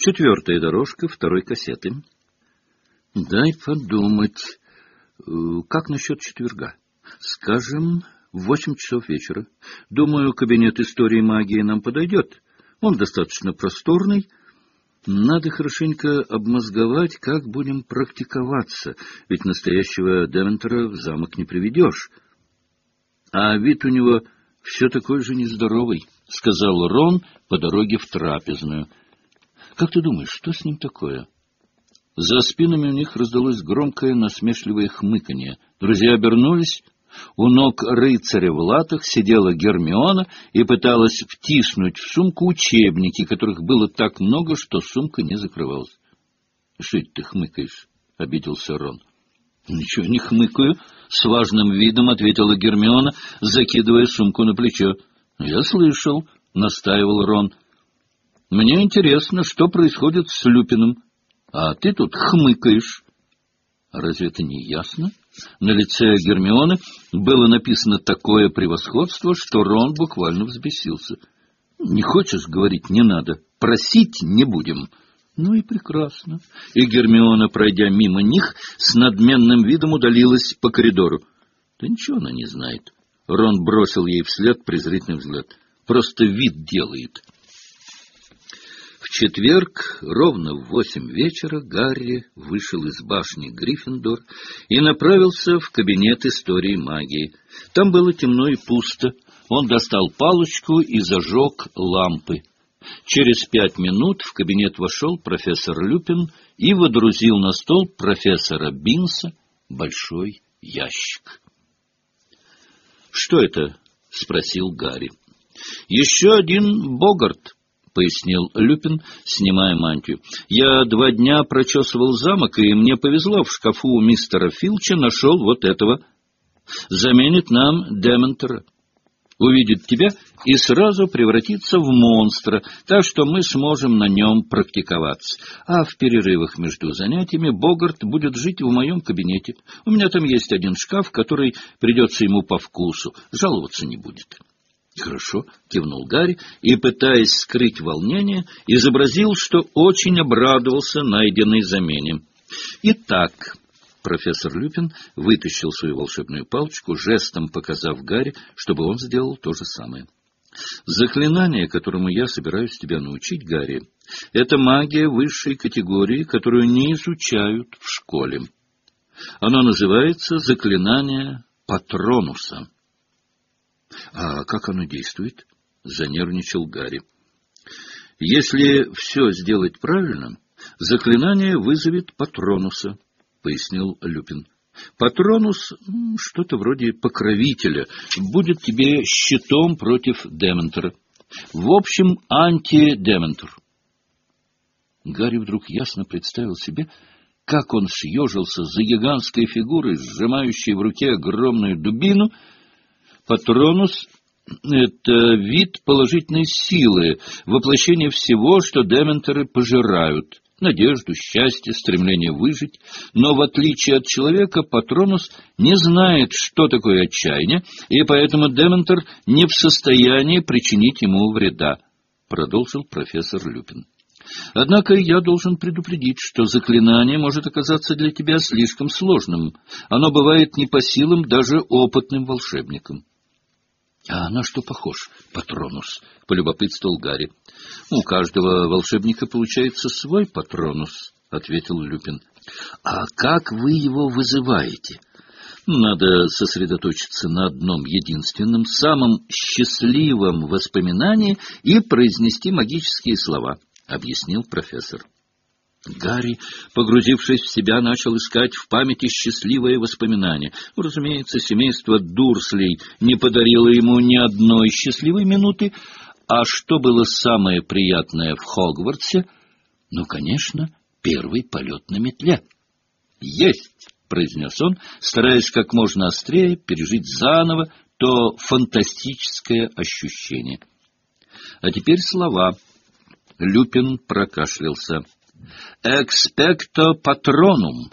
4-я дорожка 2-й кассеты. Дай подумать. Как насчет четверга? Скажем, в 8 часов вечера. Думаю, кабинет истории магии нам подойдет. Он достаточно просторный. Надо хорошенько обмозговать, как будем практиковаться, ведь настоящего Дементора в замок не приведешь. А вид у него все такой же нездоровый, — сказал Рон по дороге в трапезную. — Как ты думаешь, что с ним такое? За спинами у них раздалось громкое насмешливое хмыканье. Друзья обернулись. У ног рыцаря в латах сидела Гермиона и пыталась втиснуть в сумку учебники, которых было так много, что сумка не закрывалась. — Что это ты хмыкаешь? — обиделся Рон. — Ничего не хмыкаю, — с важным видом ответила Гермиона, закидывая сумку на плечо. — Я слышал, — настаивал Рон. — Мне интересно, что происходит с Люпином, а ты тут хмыкаешь. — Разве это не ясно? На лице Гермионы было написано такое превосходство, что Рон буквально взбесился. — Не хочешь говорить — не надо. Просить не будем. Ну и прекрасно. И Гермиона, пройдя мимо них, с надменным видом удалилась по коридору. Да ничего она не знает. Рон бросил ей вслед презрительный взгляд. Просто вид делает. В четверг, ровно в 8 вечера, Гарри вышел из башни Гриффиндор и направился в кабинет истории магии. Там было темно и пусто. Он достал палочку и зажег лампы. Через 5 минут в кабинет вошел профессор Люпин и водрузил на стол профессора Бинса большой ящик. — Что это? — спросил Гарри. — Еще один Богарт, — пояснил Люпин, снимая мантию. — Я 2 дня прочесывал замок, и мне повезло, в шкафу у мистера Филча нашел вот этого. Заменит нам Дементора. Увидит тебя и сразу превратится в монстра, так что мы сможем на нем практиковаться. А в перерывах между занятиями Богарт будет жить в моем кабинете. У меня там есть один шкаф, который придется ему по вкусу. Жаловаться не будет. — Хорошо, — кивнул Гарри и, пытаясь скрыть волнение, изобразил, что очень обрадовался найденной замене. — Итак... Профессор Люпин вытащил свою волшебную палочку, жестом показав Гарри, чтобы он сделал то же самое. «Заклинание, которому я собираюсь тебя научить, Гарри, это магия высшей категории, которую не изучают в школе. Оно называется заклинание Патронуса». «А как оно действует?» — занервничал Гарри. «Если все сделать правильно, заклинание вызовет Патронуса», — пояснил Люпин. Патронус, что-то вроде покровителя, будет тебе щитом против Дементора. В общем, анти-Дементор. Гарри вдруг ясно представил себе, как он съежился за гигантской фигурой, сжимающей в руке огромную дубину. Патронус — это вид положительной силы, воплощение всего, что Дементоры пожирают. Надежду, счастье, стремление выжить. Но, в отличие от человека, Патронус не знает, что такое отчаяние, и поэтому Дементор не в состоянии причинить ему вреда, — продолжил профессор Люпин. Однако я должен предупредить, что заклинание может оказаться для тебя слишком сложным. Оно бывает не по силам даже опытным волшебникам. — А на что похож Патронус? — полюбопытствовал Гарри. — У каждого волшебника получается свой Патронус, — ответил Люпин. — А как вы его вызываете? — Надо сосредоточиться на одном единственном, самом счастливом воспоминании и произнести магические слова, — объяснил профессор. Гарри, погрузившись в себя, начал искать в памяти счастливое воспоминание. Разумеется, семейство Дурслей не подарило ему ни одной счастливой минуты, а что было самое приятное в Хогвартсе? Ну, конечно, первый полет на метле. «Есть!» — произнес он, стараясь как можно острее пережить заново то фантастическое ощущение. А теперь слова. Люпин прокашлялся. «Экспекто патронум».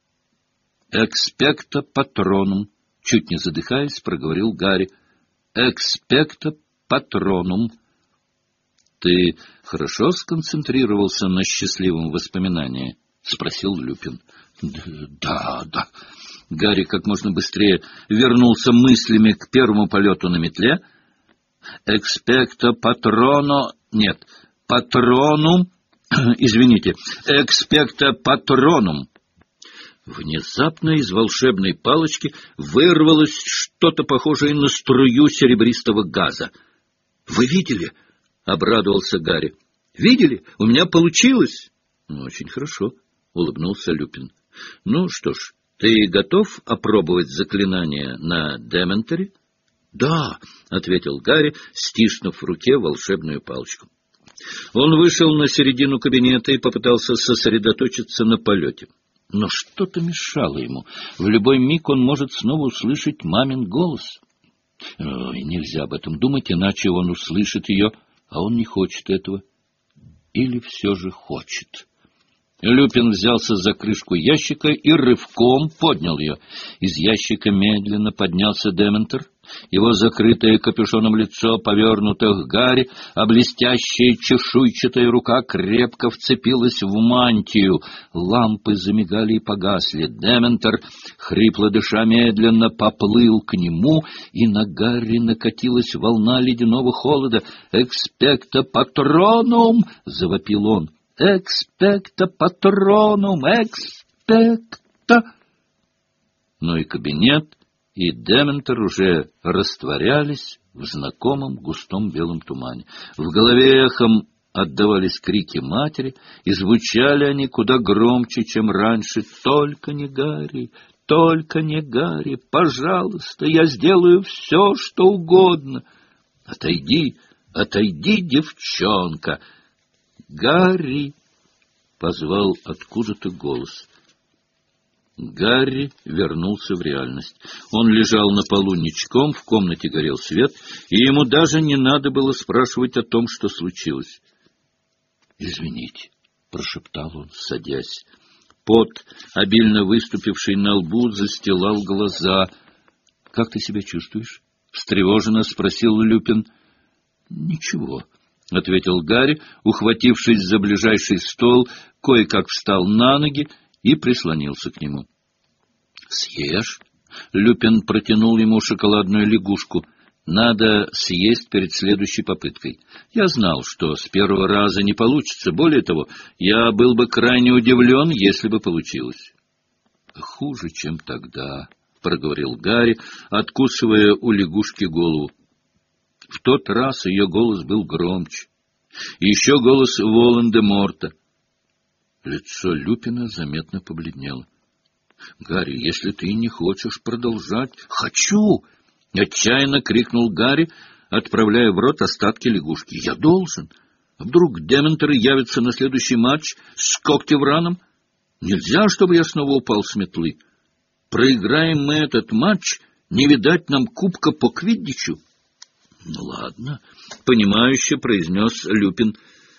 «Экспекто патронум», — чуть не задыхаясь, проговорил Гарри. «Экспекто патронум». — Ты хорошо сконцентрировался на счастливом воспоминании? — спросил Люпин. — Да. Гарри как можно быстрее вернулся мыслями к первому полету на метле. «Экспекто патроно...» Нет, «патронум...» Извините, «экспекто патронум...» Внезапно из волшебной палочки вырвалось что-то похожее на струю серебристого газа. «Вы видели?» — обрадовался Гарри. «Видели? У меня получилось!» «Очень хорошо», — улыбнулся Люпин. «Ну что ж, ты готов опробовать заклинание на Дементоре?» «Да», — ответил Гарри, стиснув в руке волшебную палочку. Он вышел на середину кабинета и попытался сосредоточиться на полете. Но что-то мешало ему. В любой миг он может снова услышать мамин голос. Ой, нельзя об этом думать, иначе он услышит ее, а он не хочет этого. Или все же хочет. Люпин взялся за крышку ящика и рывком поднял ее. Из ящика медленно поднялся Дементор. Его закрытое капюшоном лицо повернуто к Гарри, а блестящая чешуйчатая рука крепко вцепилась в мантию. Лампы замигали и погасли. Дементор, хрипло дыша, медленно поплыл к нему, и на Гарри накатилась волна ледяного холода. «Экспекто патронум!» — завопил он. «Экспекто патронум! Экспекто!» Но и кабинет, и Дементор уже растворялись в знакомом густом белом тумане. В голове эхом отдавались крики матери, и звучали они куда громче, чем раньше. «Только не Гарри! Только не Гарри! Пожалуйста, я сделаю все, что угодно! Отойди, отойди, девчонка!» «Гарри!» — позвал откуда-то голос. Гарри вернулся в реальность. Он лежал на полу ничком, в комнате горел свет, и ему даже не надо было спрашивать о том, что случилось. «Извините», — прошептал он, садясь. Пот, обильно выступивший на лбу, застилал глаза. «Как ты себя чувствуешь?» — встревоженно спросил Люпин. «Ничего», — ответил Гарри, ухватившись за ближайший стол, кое-как встал на ноги и прислонился к нему. «Съешь?» — Люпин протянул ему шоколадную лягушку. «Надо съесть перед следующей попыткой. Я знал, что с первого раза не получится. Более того, я был бы крайне удивлен, если бы получилось». «Хуже, чем тогда», — проговорил Гарри, откусывая у лягушки голову. В тот раз ее голос был громче. И еще голос Волан-де-Морта. Лицо Люпина заметно побледнело. — Гарри, если ты не хочешь продолжать... — Хочу! — отчаянно крикнул Гарри, отправляя в рот остатки лягушки. — Я должен. Вдруг Дементоры явятся на следующий матч с Когтевраном? Нельзя, чтобы я снова упал с метлы. Проиграем мы этот матч, не видать нам кубка по квиддичу. — Ну, ладно, — понимающе произнес Люпин.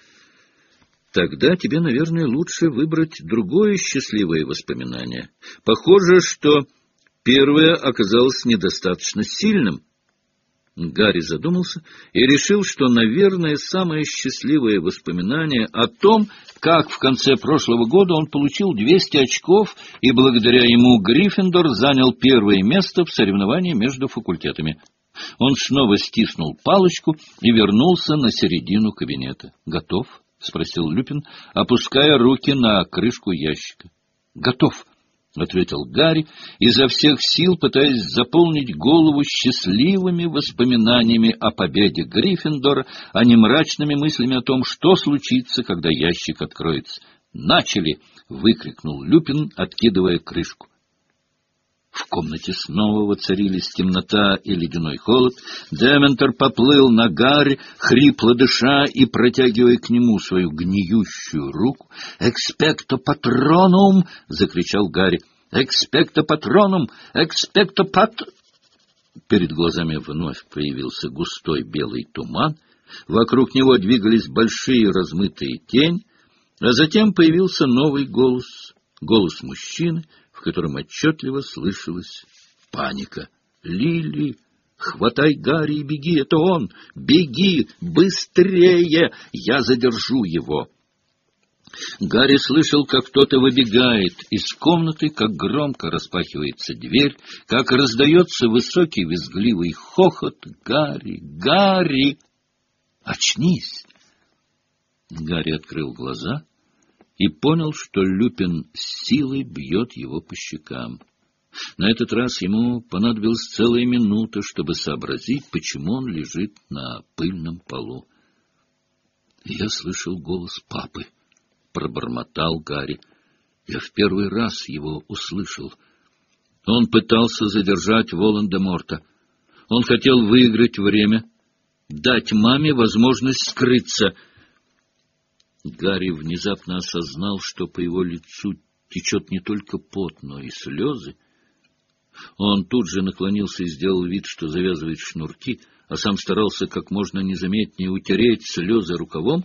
— Тогда тебе, наверное, лучше выбрать другое счастливое воспоминание. Похоже, что первое оказалось недостаточно сильным. Гарри задумался и решил, что, наверное, самое счастливое воспоминание о том, как в конце прошлого года он получил 200 очков, и благодаря ему Гриффиндор занял первое место в соревновании между факультетами. Он снова стиснул палочку и вернулся на середину кабинета. «Готов?» — спросил Люпин, опуская руки на крышку ящика. «Готов», — ответил Гарри, изо всех сил пытаясь заполнить голову счастливыми воспоминаниями о победе Гриффиндора, а не мрачными мыслями о том, что случится, когда ящик откроется. «Начали!» — выкрикнул Люпин, откидывая крышку. В комнате снова воцарились темнота и ледяной холод. Дементор поплыл на Гарри, хрипло дыша и протягивая к нему свою гниющую руку. «Экспекто патронум!» — закричал Гарри. «Экспекто патронум! Экспекто пат...» Перед глазами вновь появился густой белый туман. Вокруг него двигались большие размытые тени, а затем появился новый голос, голос мужчины, в котором отчетливо слышалась паника. «Лили! Хватай Гарри и беги, это он! Беги! Быстрее! Я задержу его!» Гарри слышал, как кто-то выбегает из комнаты, как громко распахивается дверь, как раздается высокий визгливый хохот. «Гарри! Гарри! Очнись!» Гарри открыл глаза и понял, что Люпин с силой бьет его по щекам. На этот раз ему понадобилась целая минута, чтобы сообразить, почему он лежит на пыльном полу. «Я слышал голос папы», — пробормотал Гарри. «Я в первый раз его услышал. Он пытался задержать Волан-де-Морта. Он хотел выиграть время, дать маме возможность скрыться». Гарри внезапно осознал, что по его лицу течет не только пот, но и слезы. Он тут же наклонился и сделал вид, что завязывает шнурки, а сам старался как можно незаметнее утереть слезы рукавом.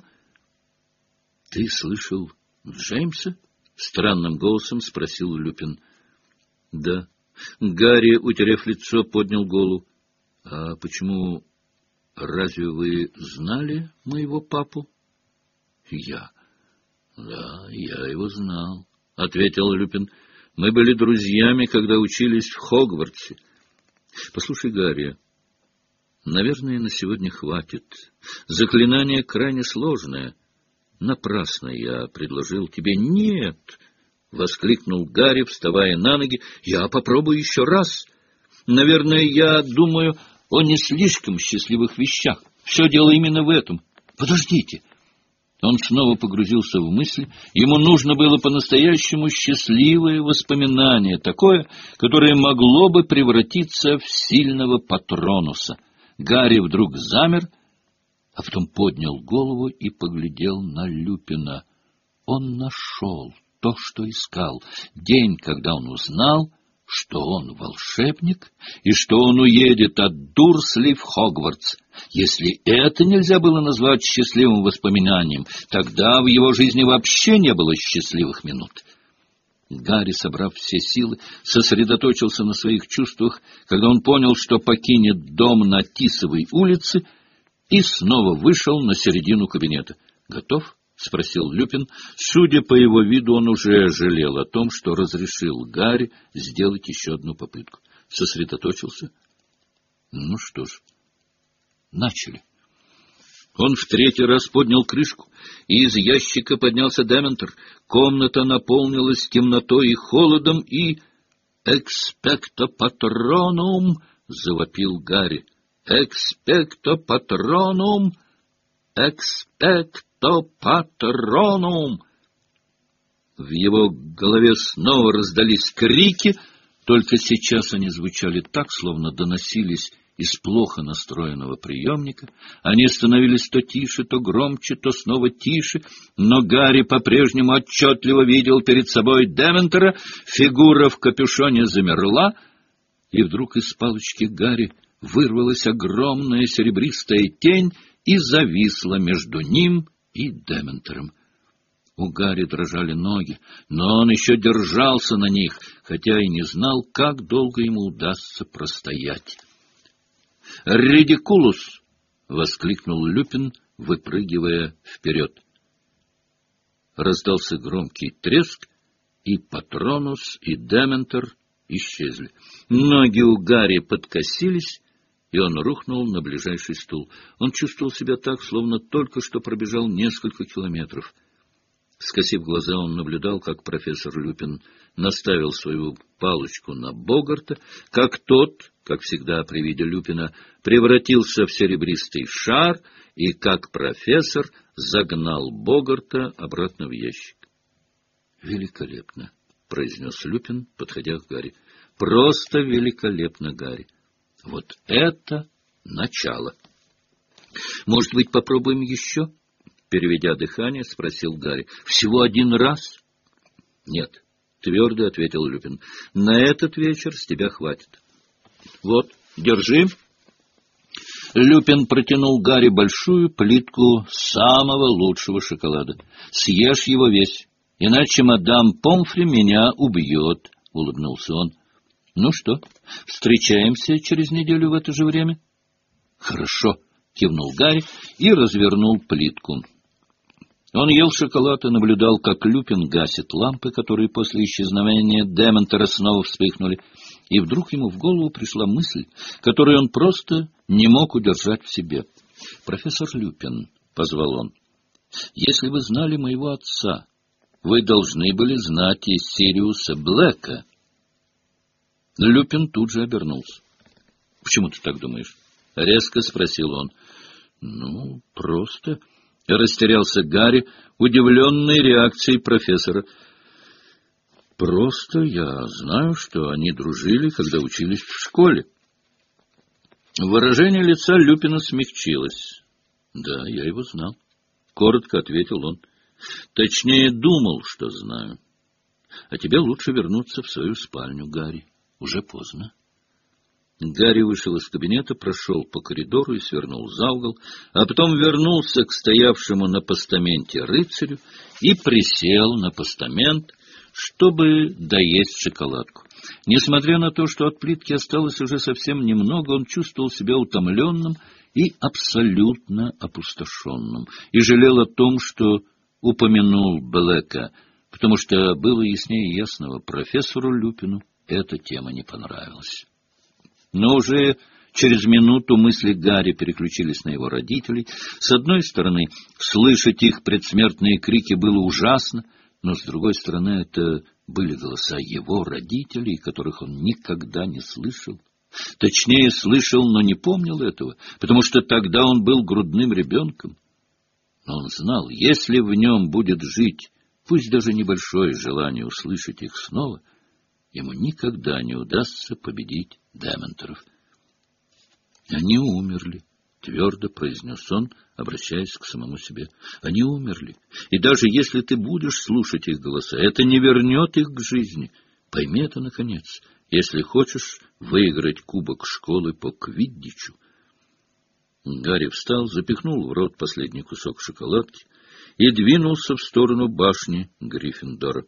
— Ты слышал Джеймса? — странным голосом спросил Люпин. — Да. Гарри, утерев лицо, поднял голову. — А почему? Разве вы знали моего папу? — Я. — Да, я его знал, — ответил Люпин. — Мы были друзьями, когда учились в Хогвартсе. Послушай, Гарри, наверное, на сегодня хватит. Заклинание крайне сложное. Напрасно я предложил тебе. — Нет! — воскликнул Гарри, вставая на ноги. — Я попробую еще раз. Наверное, я думаю о не слишком счастливых вещах. Все дело именно в этом. Подождите. Он снова погрузился в мысли. Ему нужно было по-настоящему счастливое воспоминание, такое, которое могло бы превратиться в сильного Патронуса. Гарри вдруг замер, а потом поднял голову и поглядел на Люпина. Он нашел то, что искал. День, когда он узнал, что он волшебник и что он уедет от Дурсли в Хогвартс. Если это нельзя было назвать счастливым воспоминанием, тогда в его жизни вообще не было счастливых минут. Гарри, собрав все силы, сосредоточился на своих чувствах, когда он понял, что покинет дом на Тисовой улице, и снова вышел на середину кабинета. «Готов?» — спросил Люпин. Судя по его виду, он уже жалел о том, что разрешил Гарри сделать еще одну попытку. Сосредоточился. Ну что ж, начали. Он в третий раз поднял крышку, и из ящика поднялся Дементор. Комната наполнилась темнотой и холодом, и... «Экспекто патронум!» — завопил Гарри. «Экспекто патронум! Экспекто патронум!» В его голове снова раздались крики, только сейчас они звучали так, словно доносились из плохо настроенного приемника. Они становились то тише, то громче, то снова тише, но Гарри по-прежнему отчетливо видел перед собой Дементора. Фигура в капюшоне замерла, и вдруг из палочки Гарри вырвалась огромная серебристая тень и зависла между ним и Дементором. У Гарри дрожали ноги, но он еще держался на них, хотя и не знал, как долго ему удастся простоять. «Редикулус!» — воскликнул Люпин, выпрыгивая вперед. Раздался громкий треск, и Патронус, и Дементор исчезли. Ноги у Гарри подкосились, и он рухнул на ближайший стул. Он чувствовал себя так, словно только что пробежал несколько километров. Скосив глаза, он наблюдал, как профессор Люпин наставил свою палочку на Богарта, как тот, как всегда при виде Люпина, превратился в серебристый шар, и как профессор загнал Богарта обратно в ящик. «Великолепно!» — произнес Люпин, подходя к Гарри. «Просто великолепно, Гарри! Вот это начало! Может быть, попробуем еще?» Переведя дыхание, спросил Гарри. «Всего один раз?» «Нет», — твердо ответил Люпин. «На этот вечер с тебя хватит. Вот, держи». Люпин протянул Гарри большую плитку самого лучшего шоколада. «Съешь его весь, иначе мадам Помфри меня убьет», — улыбнулся он. Ну что, встречаемся через неделю в это же время? Хорошо, кивнул Гарри и развернул плитку. Он ел шоколад и наблюдал, как Люпин гасит лампы, которые после исчезновения Дементора снова вспыхнули. И вдруг ему в голову пришла мысль, которую он просто не мог удержать в себе. «Профессор Люпин», — позвал он, — «если вы знали моего отца, вы должны были знать и Сириуса Блэка». Люпин тут же обернулся. «Почему ты так думаешь?» — резко спросил он. «Ну, просто...» — растерялся Гарри, удивленный реакцией профессора. «Просто я знаю, что они дружили, когда учились в школе». Выражение лица Люпина смягчилось. «Да, я его знал», — коротко ответил он. «Точнее, думал, что знаю. А тебе лучше вернуться в свою спальню, Гарри. Уже поздно». Гарри вышел из кабинета, прошел по коридору и свернул за угол, а потом вернулся к стоявшему на постаменте рыцарю и присел на постамент, чтобы доесть шоколадку. Несмотря на то, что от плитки осталось уже совсем немного, он чувствовал себя утомленным и абсолютно опустошенным, и жалел о том, что упомянул Блэка, потому что было яснее ясного, профессору Люпину эта тема не понравилась. Но уже через минуту мысли Гарри переключились на его родителей. С одной стороны, слышать их предсмертные крики было ужасно, но с другой стороны, это были голоса его родителей, которых он никогда не слышал. Точнее, слышал, но не помнил этого, потому что тогда он был грудным ребенком. Но он знал, если в нем будет жить, пусть даже небольшое желание услышать их снова, ему никогда не удастся победить Дементоров. «Они умерли», — твердо произнес он, обращаясь к самому себе. «Они умерли, и даже если ты будешь слушать их голоса, это не вернет их к жизни. Пойми это, наконец, если хочешь выиграть кубок школы по квиддичу». Гарри встал, запихнул в рот последний кусок шоколадки и двинулся в сторону башни Гриффиндора.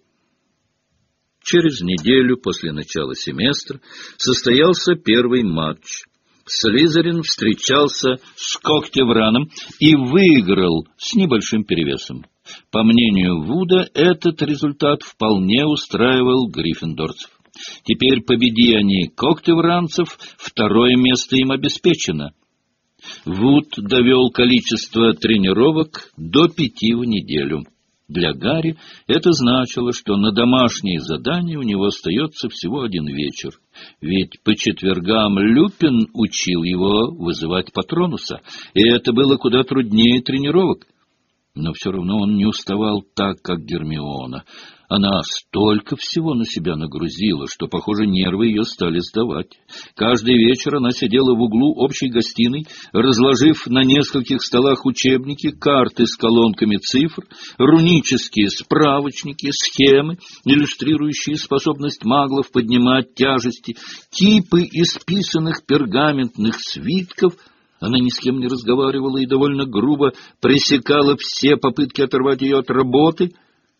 Через неделю после начала семестра состоялся первый матч. Слизерин встречался с Когтевраном и выиграл с небольшим перевесом. По мнению Вуда, этот результат вполне устраивал гриффиндорцев. Теперь, победи они когтевранцев, второе место им обеспечено. Вуд довел количество тренировок до 5 в неделю. Для Гарри это значило, что на домашние задания у него остается всего 1 вечер. Ведь по четвергам Люпин учил его вызывать Патронуса, и это было куда труднее тренировок. Но все равно он не уставал так, как Гермиона. Она столько всего на себя нагрузила, что, похоже, нервы ее стали сдавать. Каждый вечер она сидела в углу общей гостиной, разложив на нескольких столах учебники, карты с колонками цифр, рунические справочники, схемы, иллюстрирующие способность маглов поднимать тяжести, типы исписанных пергаментных свитков. Она ни с кем не разговаривала и довольно грубо пресекала все попытки оторвать ее от работы.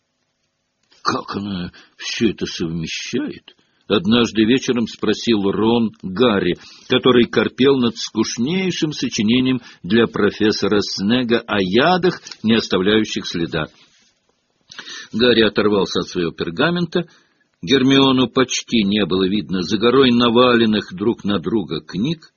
«Как она все это совмещает?» — однажды вечером спросил Рон Гарри, который корпел над скучнейшим сочинением для профессора Снега о ядах, не оставляющих следа. Гарри оторвался от своего пергамента. Гермиону почти не было видно за горой наваленных друг на друга книг.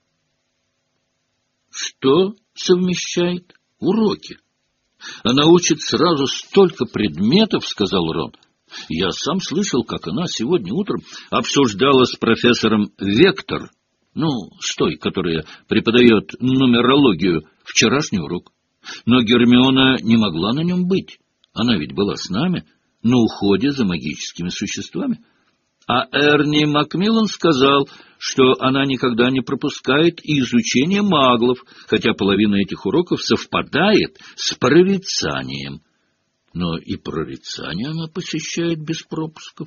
«Что совмещает? Уроки. Она учит сразу столько предметов», — сказал Рон. «Я сам слышал, как она сегодня утром обсуждала с профессором Вектор, с той, которая преподает нумерологию, вчерашний урок. Но Гермиона не могла на нем быть. Она ведь была с нами на уходе за магическими существами. А Эрни Макмиллан сказал, что она никогда не пропускает и изучение маглов, хотя половина этих уроков совпадает с прорицанием. Но и прорицание она посещает без пропусков».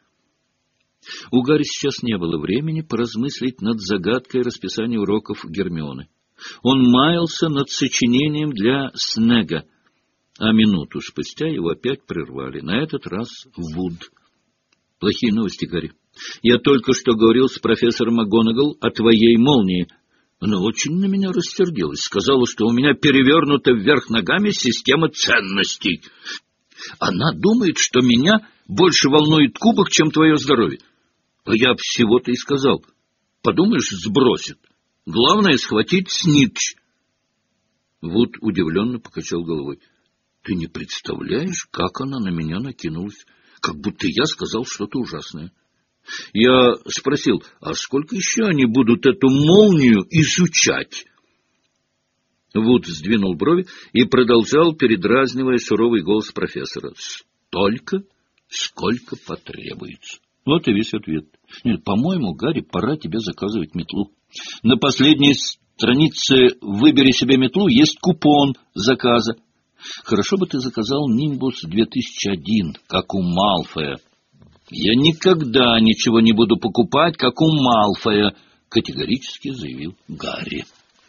У Гарри сейчас не было времени поразмыслить над загадкой расписания уроков Гермионы. Он маялся над сочинением для Снега, а минуту спустя его опять прервали, на этот раз Вуд. «Плохие новости, Гарри. Я только что говорил с профессором МакГонагал о твоей молнии. Она очень на меня рассердилась, сказала, что у меня перевернута вверх ногами система ценностей. Она думает, что меня больше волнует кубок, чем твое здоровье. А я всего-то и сказал. Подумаешь, сбросит. Главное — схватить снитч. Вуд удивленно покачал головой. Ты не представляешь, как она на меня накинулась, как будто я сказал что-то ужасное. Я спросил, а сколько еще они будут эту молнию изучать? Вуд сдвинул брови и продолжал, передразнивая суровый голос профессора. Столько, сколько потребуется. Вот и весь ответ. Нет, по-моему, Гарри, пора тебе заказывать метлу. На последней странице «Выбери себе метлу» есть купон заказа. Хорошо бы ты заказал «Нимбус 2001», как у Малфоя. Я никогда ничего не буду покупать, как у Малфоя, категорически заявил Гарри.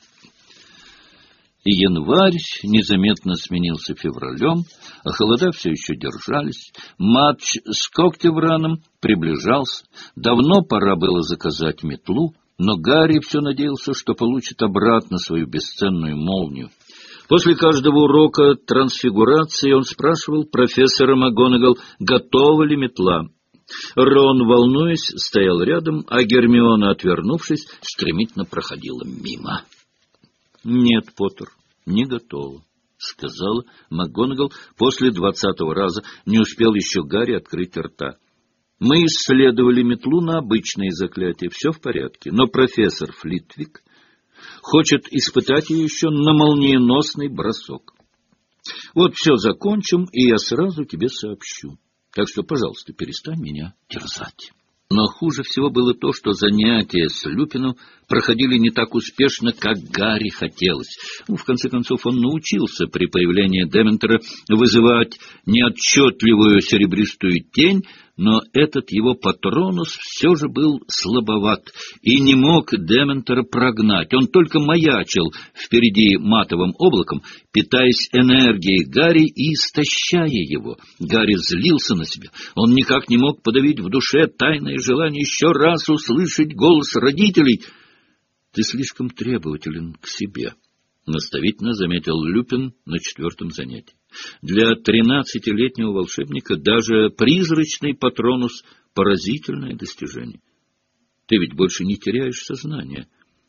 И январь незаметно сменился февралем, а холода все еще держались. Матч с Когтевраном приближался. Давно пора было заказать метлу, но Гарри все надеялся, что получит обратно свою бесценную молнию. После каждого урока трансфигурации он спрашивал профессора МакГонагал, готова ли метла. Рон, волнуясь, стоял рядом, а Гермиона, отвернувшись, стремительно проходила мимо. — Нет, Поттер, не готова, — сказала МакГонагал после 20-го раза. Не успел еще Гарри открыть рта. — Мы исследовали метлу на обычные заклятия, все в порядке, но профессор Флитвик хочет испытать ее еще на молниеносный бросок. Вот все закончим, и я сразу тебе сообщу. Так что, пожалуйста, перестань меня терзать. Но хуже всего было то, что занятия с Люпином проходили не так успешно, как Гарри хотелось. В конце концов, он научился при появлении Дементора вызывать неотчетливую серебристую тень, но этот его патронус все же был слабоват и не мог Дементора прогнать. Он только маячил впереди матовым облаком, питаясь энергией Гарри и истощая его. Гарри злился на себя. Он никак не мог подавить в душе тайное желание еще раз услышать голос родителей. — Ты слишком требователен к себе, — наставительно заметил Люпин на 4-м занятии. Для 13-летнего волшебника даже призрачный патронус — поразительное достижение. Ты ведь больше не теряешь сознание.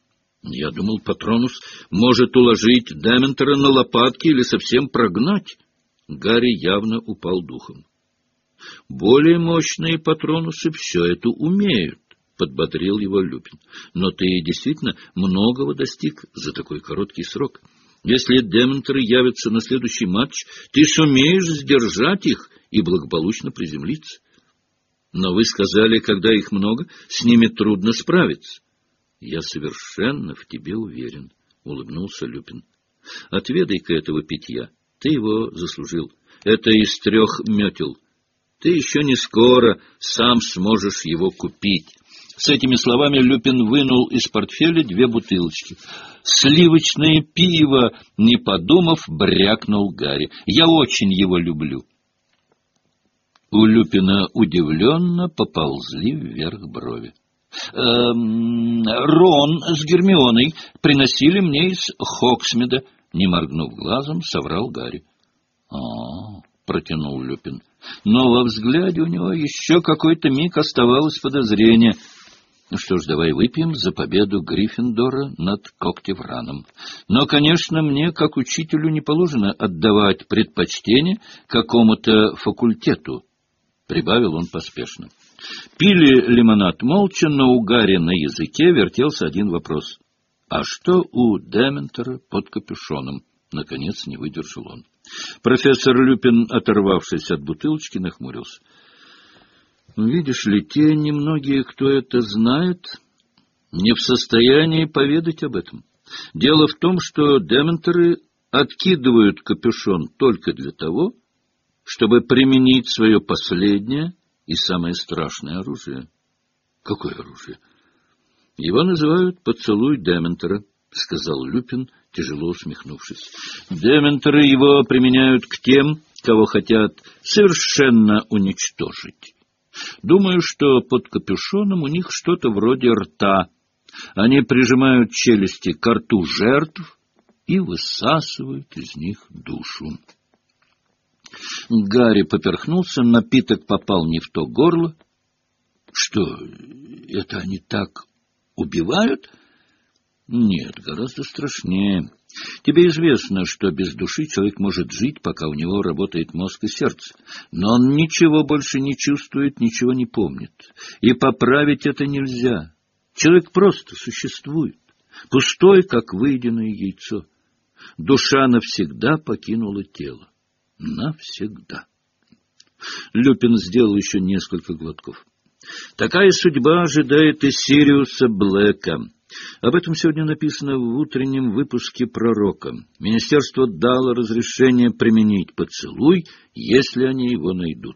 Я думал, патронус может уложить Дементора на лопатки или совсем прогнать. Гарри явно упал духом. Более мощные патронусы все это умеют, — подбодрил его Люпин. Но ты действительно многого достиг за такой короткий срок. Если дементоры явятся на следующий матч, ты сумеешь сдержать их и благополучно приземлиться. Но вы сказали, когда их много, с ними трудно справиться. Я совершенно в тебе уверен, — улыбнулся Люпин. Отведай-ка этого питья, ты его заслужил. Это из 3 метел. Ты еще не скоро сам сможешь его купить. С этими словами Люпин вынул из портфеля 2 бутылочки. «Сливочное пиво!» — не подумав, брякнул Гарри. «Я очень его люблю». У Люпина удивленно поползли вверх брови. «Рон с Гермионой приносили мне из Хоксмида», — не моргнув глазом, соврал Гарри. Протянул Люпин. Но во взгляде у него еще какой-то миг оставалось подозрение. Ну что ж, давай выпьем за победу Гриффиндора над Когтевраном. Но, конечно, мне, как учителю, не положено отдавать предпочтение какому-то факультету, — прибавил он поспешно. Пили лимонад молча, но у Гарри на языке вертелся один вопрос. А что у Дементора под капюшоном? Наконец не выдержал он. Профессор Люпин, оторвавшись от бутылочки, нахмурился. Видишь ли, те немногие, кто это знает, не в состоянии поведать об этом. Дело в том, что дементоры откидывают капюшон только для того, чтобы применить свое последнее и самое страшное оружие. Какое оружие? Его называют «поцелуй дементора», — сказал Люпин, тяжело усмехнувшись. Дементоры его применяют к тем, кого хотят совершенно уничтожить. Думаю, что под капюшоном у них что-то вроде рта. Они прижимают челюсти к рту жертв и высасывают из них душу. Гарри поперхнулся, напиток попал не в то горло. Что, это они так убивают? Нет, гораздо страшнее. Тебе известно, что без души человек может жить, пока у него работает мозг и сердце. Но он ничего больше не чувствует, ничего не помнит. И поправить это нельзя. Человек просто существует, пустой, как выеденное яйцо. Душа навсегда покинула тело. Навсегда. Люпин сделал еще несколько глотков. Такая судьба ожидает и Сириуса Блэка. Об этом сегодня написано в утреннем выпуске «Пророка». Министерство дало разрешение применить поцелуй, если они его найдут.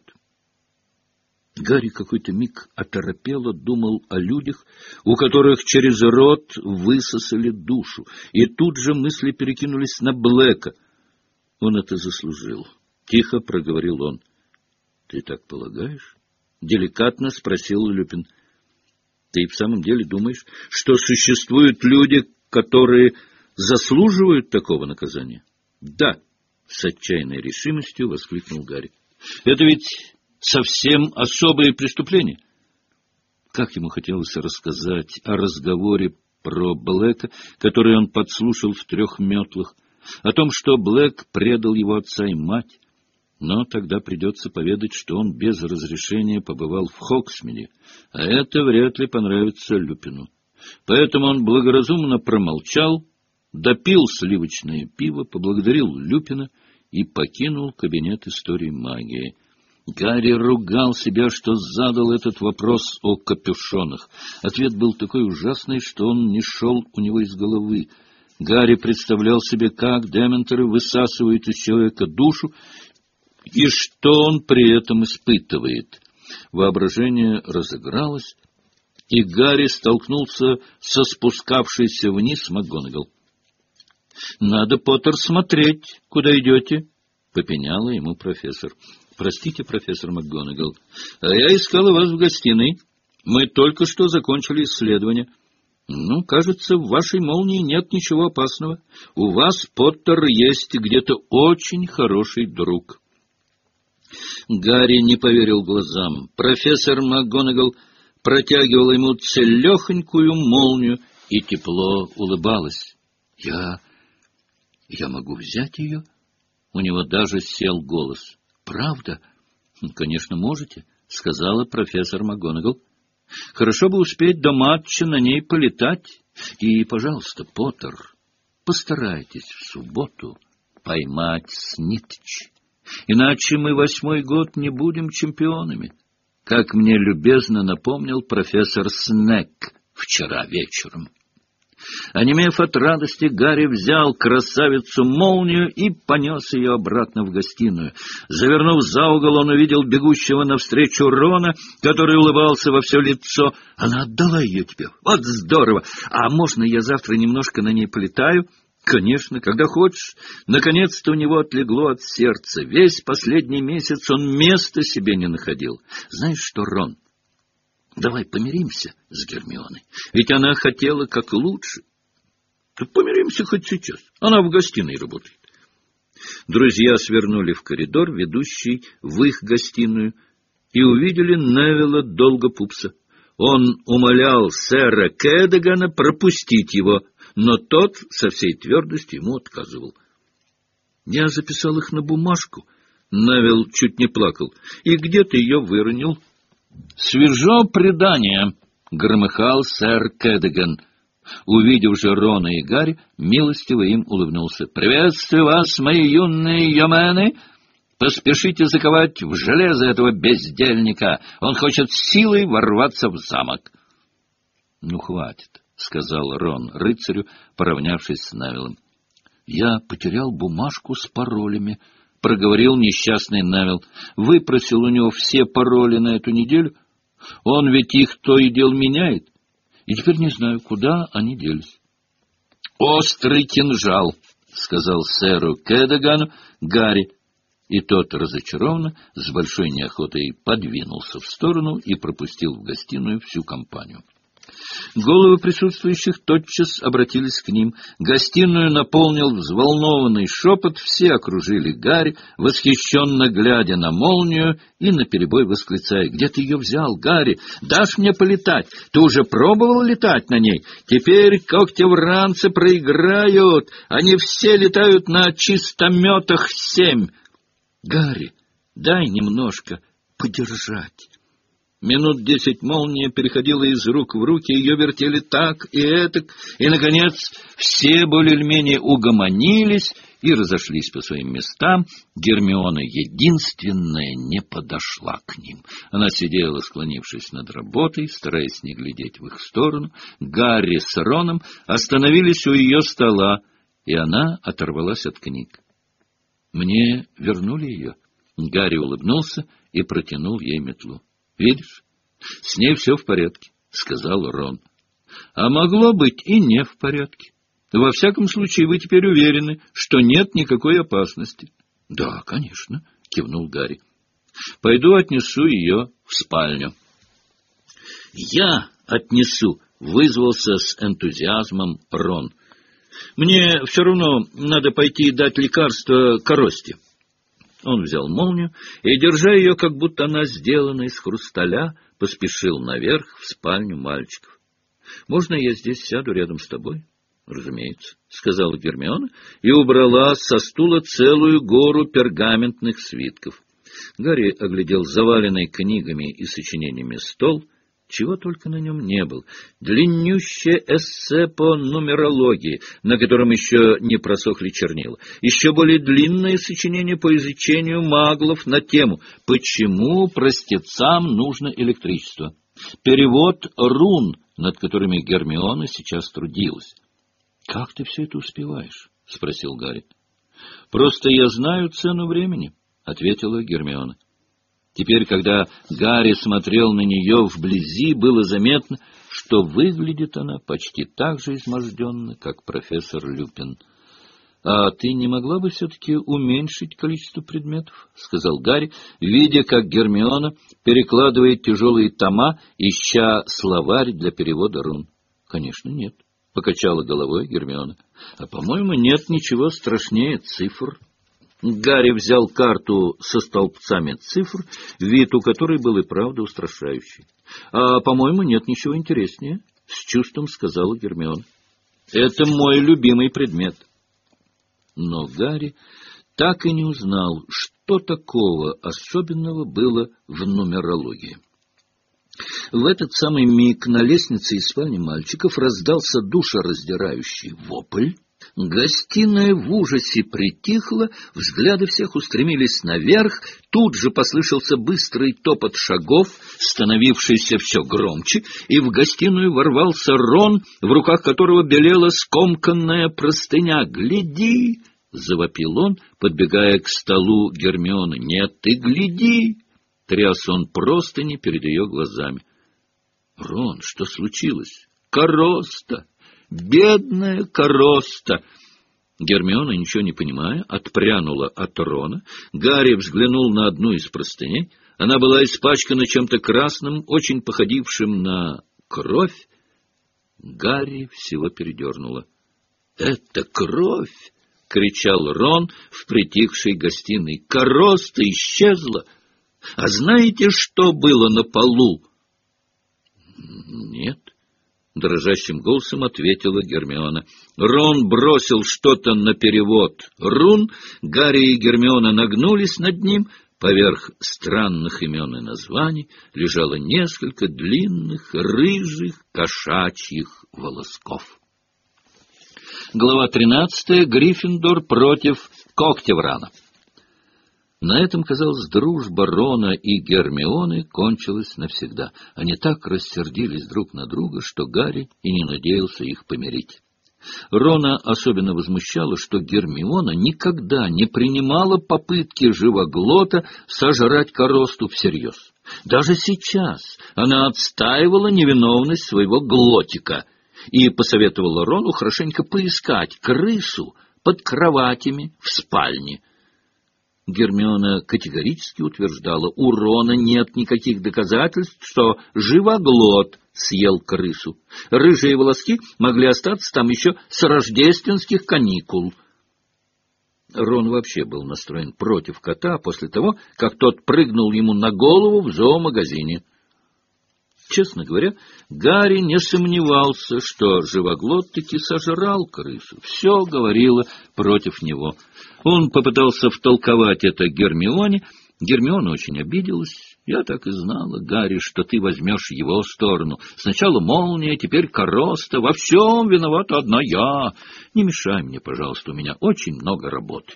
Гарри какой-то миг оторопело думал о людях, у которых через рот высосали душу, и тут же мысли перекинулись на Блэка. Он это заслужил. Тихо проговорил он. — Ты так полагаешь? — деликатно спросил Люпин. — Ты в самом деле думаешь, что существуют люди, которые заслуживают такого наказания? — Да, — с отчаянной решимостью воскликнул Гарри. — Это ведь совсем особые преступления. Как ему хотелось рассказать о разговоре про Блэка, который он подслушал в 3 метлах, о том, что Блэк предал его отца и мать. Но тогда придется поведать, что он без разрешения побывал в Хоксмиде, а это вряд ли понравится Люпину. Поэтому он благоразумно промолчал, допил сливочное пиво, поблагодарил Люпина и покинул кабинет истории магии. Гарри ругал себя, что задал этот вопрос о капюшонах. Ответ был такой ужасный, что он не шел у него из головы. Гарри представлял себе, как дементоры высасывают из человека душу, и что он при этом испытывает. Воображение разыгралось, и Гарри столкнулся со спускавшейся вниз МакГонагал. — Надо, Поттер, смотреть, куда идете, — попеняла ему профессор. — Простите, профессор МакГонагал, а я искала вас в гостиной. Мы только что закончили исследование. Ну, кажется, в вашей молнии нет ничего опасного. У вас, Поттер, есть где-то очень хороший друг. Гарри не поверил глазам. Профессор МакГонагал протягивала ему целехонькую молнию и тепло улыбалась. — Я могу взять ее? У него даже сел голос. — Правда? — Конечно, можете, — сказала профессор МакГонагал. — Хорошо бы успеть до матча на ней полетать. И, пожалуйста, Поттер, постарайтесь в субботу поймать Снитч. Иначе мы 8-й год не будем чемпионами, как мне любезно напомнил профессор Снегг вчера вечером. Онемев от радости, Гарри взял красавицу-молнию и понес ее обратно в гостиную. Завернув за угол, он увидел бегущего навстречу Рона, который улыбался во все лицо. — Она отдала ее тебе. Вот здорово! А можно я завтра немножко на ней полетаю? — Конечно, когда хочешь. Наконец-то у него отлегло от сердца. Весь последний месяц он места себе не находил. Знаешь что, Рон, давай помиримся с Гермионой. Ведь она хотела как лучше. Так помиримся хоть сейчас. Она в гостиной работает. Друзья свернули в коридор, ведущий в их гостиную, и увидели Невилла Долгопупса. Он умолял сэра Кэддигана пропустить его, но тот со всей твердостью ему отказывал. Я записал их на бумажку. Невилл чуть не плакал. И где ты ее выронил? — Свежо предание, — громыхал сэр Кэддиган. Увидев же Рона и Гарри, милостиво им улыбнулся. — Приветствую вас, мои юные йомены! Поспешите заковать в железо этого бездельника. Он хочет силой ворваться в замок. — Ну, хватит, — сказал Рон рыцарю, поравнявшись с Невиллом. — Я потерял бумажку с паролями, — проговорил несчастный Невилл. — Выпросил у него все пароли на эту неделю. Он ведь их то и дело меняет. И теперь не знаю, куда они делись. — Острый кинжал, — сказал сэру Кэддигану Гарри. И тот разочарованно, с большой неохотой подвинулся в сторону и пропустил в гостиную всю компанию. Головы присутствующих тотчас обратились к ним. Гостиную наполнил взволнованный шепот, все окружили Гарри, восхищенно глядя на молнию и наперебой восклицая: «Где ты ее взял, Гарри? Дашь мне полетать? Ты уже пробовал летать на ней? Теперь когтевранцы проиграют, они все летают на чистометах 7. Гарри, дай немножко подержать». Минут 10 молния переходила из рук в руки, ее вертели так и этак, и, наконец, все более-менее угомонились и разошлись по своим местам. Гермиона единственная не подошла к ним. Она сидела, склонившись над работой, стараясь не глядеть в их сторону. Гарри с Роном остановились у ее стола, и она оторвалась от книг. «Мне вернули ее?» Гарри улыбнулся и протянул ей метлу. «Видишь, с ней все в порядке», — сказал Рон. «А могло быть и не в порядке. Во всяком случае, вы теперь уверены, что нет никакой опасности». «Да, конечно», — кивнул Гарри. «Пойду отнесу ее в спальню». «Я отнесу», — вызвался с энтузиазмом Рон. «Мне все равно надо пойти дать лекарство коросте». Он взял молнию и, держа ее, как будто она сделана из хрусталя, поспешил наверх в спальню мальчиков. «Можно я здесь сяду рядом с тобой?» «Разумеется», — сказала Гермиона и убрала со стула целую гору пергаментных свитков. Гарри оглядел заваленный книгами и сочинениями стол. Чего только на нем не было. Длиннющее эссе по нумерологии, на котором еще не просохли чернила. Еще более длинное сочинение по изучению маглов на тему «Почему простецам нужно электричество?». Перевод рун, над которыми Гермиона сейчас трудилась. «Как ты все это успеваешь?» — спросил Гарри. «Просто я знаю цену времени», — ответила Гермиона. Теперь, когда Гарри смотрел на нее вблизи, было заметно, что выглядит она почти так же изможденно, как профессор Люпин. «А ты не могла бы все-таки уменьшить количество предметов?» — сказал Гарри, видя, как Гермиона перекладывает тяжелые тома, ища словарь для перевода рун. «Конечно, нет», — покачала головой Гермиона. «А, по-моему, нет ничего страшнее цифр». Гарри взял карту со столбцами цифр, вид у которой был и правда устрашающий. «А, по-моему, нет ничего интереснее», — с чувством сказала Гермиона. «Это мой любимый предмет». Но Гарри так и не узнал, что такого особенного было в нумерологии. В этот самый миг на лестнице из спальни мальчиков раздался душераздирающий вопль. Гостиная в ужасе притихла, взгляды всех устремились наверх, тут же послышался быстрый топот шагов, становившийся все громче, и в гостиную ворвался Рон, в руках которого белела скомканная простыня. «Гляди!» — завопил он, подбегая к столу Гермионы. «Нет, ты гляди!» — тряс он простыни перед ее глазами. «Рон, что случилось?» «Короста! Бедная Короста!» Гермиона, ничего не понимая, отпрянула от Рона. Гарри взглянул на одну из простыней. Она была испачкана чем-то красным, очень походившим на кровь. Гарри всего передернуло. «Это кровь!» — кричал Рон в притихшей гостиной. «Короста исчезла! А знаете, что было на полу?» «Нет», — дрожащим голосом ответила Гермиона. Рон бросил что-то на перевод рун, Гарри и Гермиона нагнулись над ним. Поверх странных имен и названий лежало несколько длинных, рыжих, кошачьих волосков. Глава 13. Гриффиндор против Когтеврана. На этом, казалось, дружба Рона и Гермионы кончилась навсегда. Они так рассердились друг на друга, что Гарри и не надеялся их помирить. Рона особенно возмущало, что Гермиона никогда не принимала попытки живоглота сожрать Коросту всерьез. Даже сейчас она отстаивала невиновность своего глотика и посоветовала Рону хорошенько поискать крысу под кроватями в спальне. Гермиона категорически утверждала, у Рона нет никаких доказательств, что живоглот съел крысу. Рыжие волоски могли остаться там еще с рождественских каникул. Рон вообще был настроен против кота после того, как тот прыгнул ему на голову в зоомагазине. Честно говоря, Гарри не сомневался, что живоглот таки сожрал крысу. Все говорило против него. Он попытался втолковать это Гермионе. Гермиона очень обиделась. «Я так и знала, Гарри, что ты возьмешь его сторону. Сначала молния, теперь короста. Во всем виновата одна я. Не мешай мне, пожалуйста, у меня очень много работы».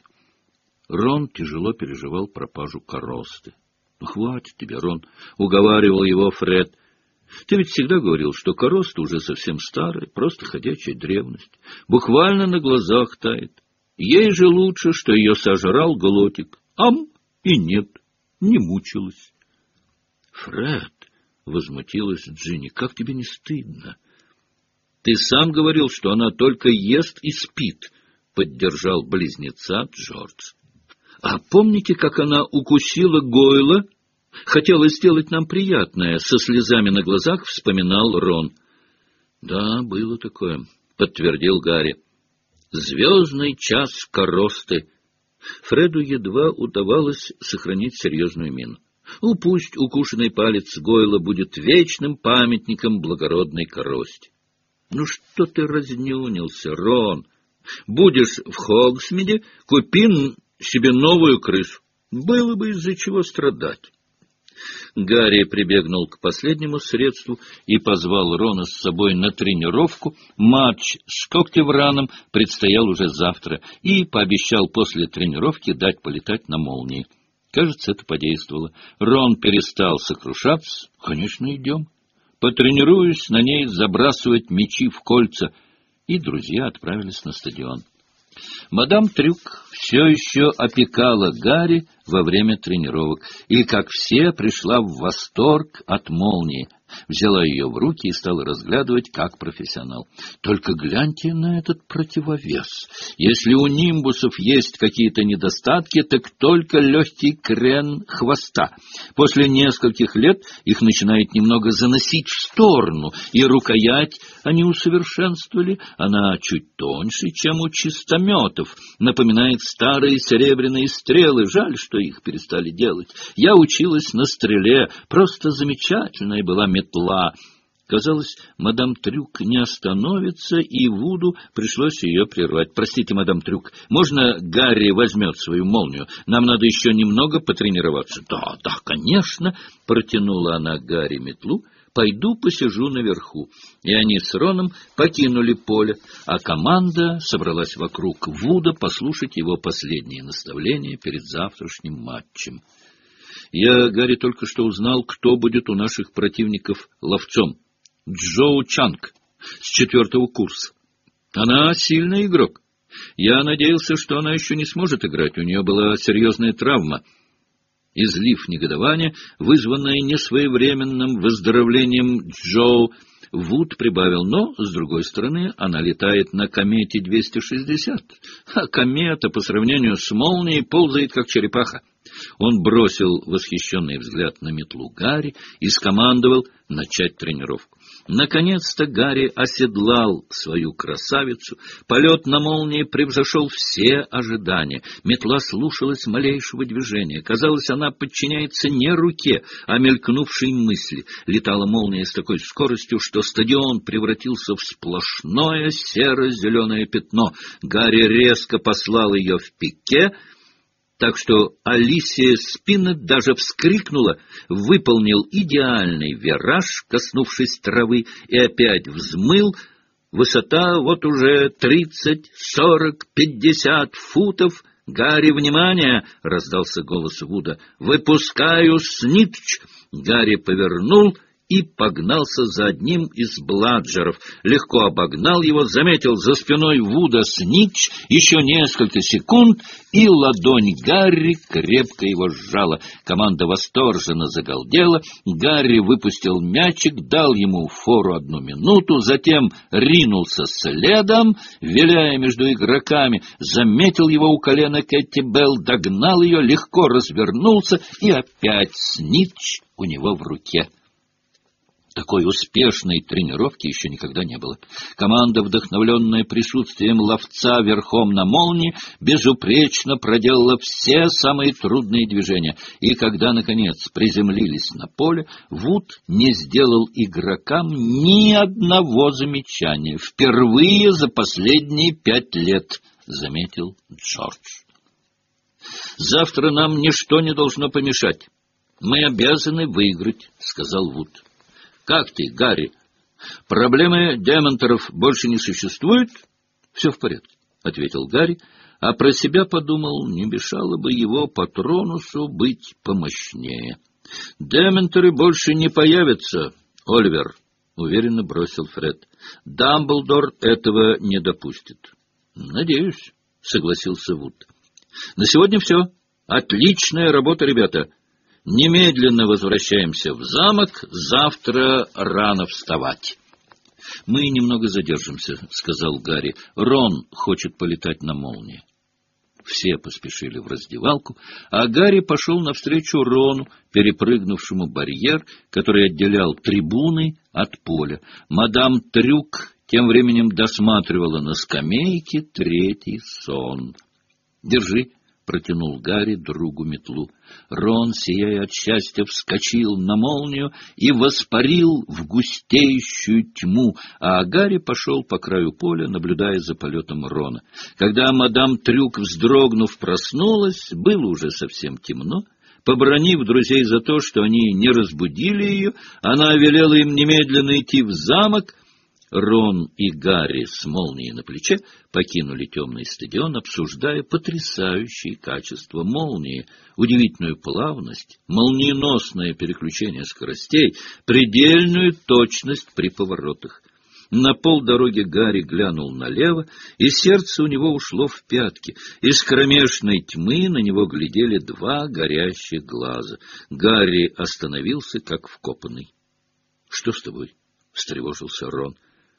Рон тяжело переживал пропажу коросты. «Хватит тебе, Рон», — уговаривал его Фред. «Ты ведь всегда говорил, что короста уже совсем старая, просто ходячая древность. Буквально на глазах тает. Ей же лучше, что ее сожрал глотик. Ам! И нет, не мучилась». «Фред», — возмутилась Джинни, — «как тебе не стыдно?» «Ты сам говорил, что она только ест и спит», — поддержал близнеца Джордж. «А помните, как она укусила Гойла? Хотела сделать нам приятное», — со слезами на глазах вспоминал Рон. «Да, было такое», — подтвердил Гарри. «Звездный час коросты». Фреду едва удавалось сохранить серьезную мину. Пусть укушенный палец Гойла будет вечным памятником благородной коросте. «Ну что ты разнюнился, Рон? Будешь в Хогсмиде, купи себе новую крысу. Было бы из-за чего страдать». Гарри прибегнул к последнему средству и позвал Рона с собой на тренировку. Матч с Когтевраном предстоял уже завтра, и пообещал после тренировки дать полетать на молнии. Кажется, это подействовало. Рон перестал сокрушаться. «Конечно, идем. Потренируюсь на ней забрасывать мячи в кольца». И друзья отправились на стадион. Мадам Трюк все еще опекала Гарри во время тренировок, и, как все, пришла в восторг от молнии. Взяла ее в руки и стала разглядывать как профессионал. «Только гляньте на этот противовес. Если у нимбусов есть какие-то недостатки, так только легкий крен хвоста. После нескольких лет их начинает немного заносить в сторону, и рукоять они усовершенствовали. Она чуть тоньше, чем у чистометов, напоминает старые серебряные стрелы. Жаль, что их перестали делать. Я училась на стреле. Просто замечательная была метла». Казалось, мадам Трюк не остановится, и Вуду пришлось ее прервать. «Простите, мадам Трюк, можно Гарри возьмет свою молнию? Нам надо еще немного потренироваться». «Да, да, конечно», — протянула она Гарри метлу. «Пойду посижу наверху». И они с Роном покинули поле, а команда собралась вокруг Вуда послушать его последние наставления перед завтрашним матчем. «Я, Гарри, только что узнал, кто будет у наших противников ловцом. Джоу Чанг с 4-го курса. Она сильный игрок. Я надеялся, что она еще не сможет играть. У нее была серьезная травма». Излив негодование, вызванное несвоевременным выздоровлением Джоу, Вуд прибавил: «Но, с другой стороны, она летает на комете 260, а комета по сравнению с молнией ползает, как черепаха». Он бросил восхищенный взгляд на метлу Гарри и скомандовал начать тренировку. Наконец-то Гарри оседлал свою красавицу. Полет на молнии превзошел все ожидания. Метла слушалась малейшего движения. Казалось, она подчиняется не руке, а мелькнувшей мысли. Летала молния с такой скоростью, что стадион превратился в сплошное серо-зеленое пятно. Гарри резко послал ее в пике, так что Алисия Спиннет даже вскрикнула, выполнил идеальный вираж, коснувшись травы, и опять взмыл. Высота вот уже 30, 40, 50 футов. «Гарри, внимание!» — раздался голос Вуда. «Выпускаю снитч!» Гарри повернул и погнался за одним из бладжеров. Легко обогнал его, заметил за спиной Вуда снитч, еще несколько секунд, и ладонь Гарри крепко его сжала. Команда восторженно загалдела. Гарри выпустил мячик, дал ему фору 1 минуту, затем ринулся следом, виляя между игроками, заметил его у колена Кэти Белл, догнал ее, легко развернулся, и опять снитч у него в руке. Такой успешной тренировки еще никогда не было. Команда, вдохновленная присутствием ловца верхом на молнии, безупречно проделала все самые трудные движения. И когда, наконец, приземлились на поле, Вуд не сделал игрокам ни одного замечания. Впервые за последние 5 лет, заметил Джордж. «Завтра нам ничто не должно помешать. Мы обязаны выиграть», — сказал Вуд. «Как ты, Гарри? Проблемы Демонтеров больше не существует?» «Все в порядке», — ответил Гарри, а про себя подумал, не мешало бы его Патронусу быть помощнее. «Демонтеры больше не появятся, Оливер», — уверенно бросил Фред. «Дамблдор этого не допустит». «Надеюсь», — согласился Вуд. «На сегодня все. Отличная работа, ребята. Немедленно возвращаемся в замок, завтра рано вставать». «Мы немного задержимся», — сказал Гарри. «Рон хочет полетать на молнии». Все поспешили в раздевалку, а Гарри пошел навстречу Рону, перепрыгнувшему барьер, который отделял трибуны от поля. Мадам Трюк тем временем досматривала на скамейке 3-й сон. «Держи», — протянул Гарри другу метлу. Рон, сияя от счастья, вскочил на молнию и воспарил в густеющую тьму, а Гарри пошел по краю поля, наблюдая за полетом Рона. Когда мадам Трюк, вздрогнув, проснулась, было уже совсем темно. Побранив друзей за то, что они не разбудили ее, она велела им немедленно идти в замок. Рон и Гарри с молнией на плече покинули темный стадион, обсуждая потрясающие качества молнии, удивительную плавность, молниеносное переключение скоростей, предельную точность при поворотах. На полдороги Гарри глянул налево, и сердце у него ушло в пятки. Из кромешной тьмы на него глядели 2 горящих глаза. Гарри остановился, как вкопанный. — Что с тобой? — встревожился Рон.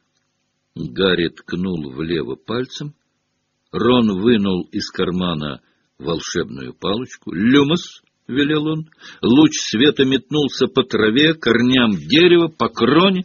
Гарри ткнул влево пальцем. Рон вынул из кармана волшебную палочку. «Люмос!» — велел он. Луч света метнулся по траве, корням дерева, по кроне.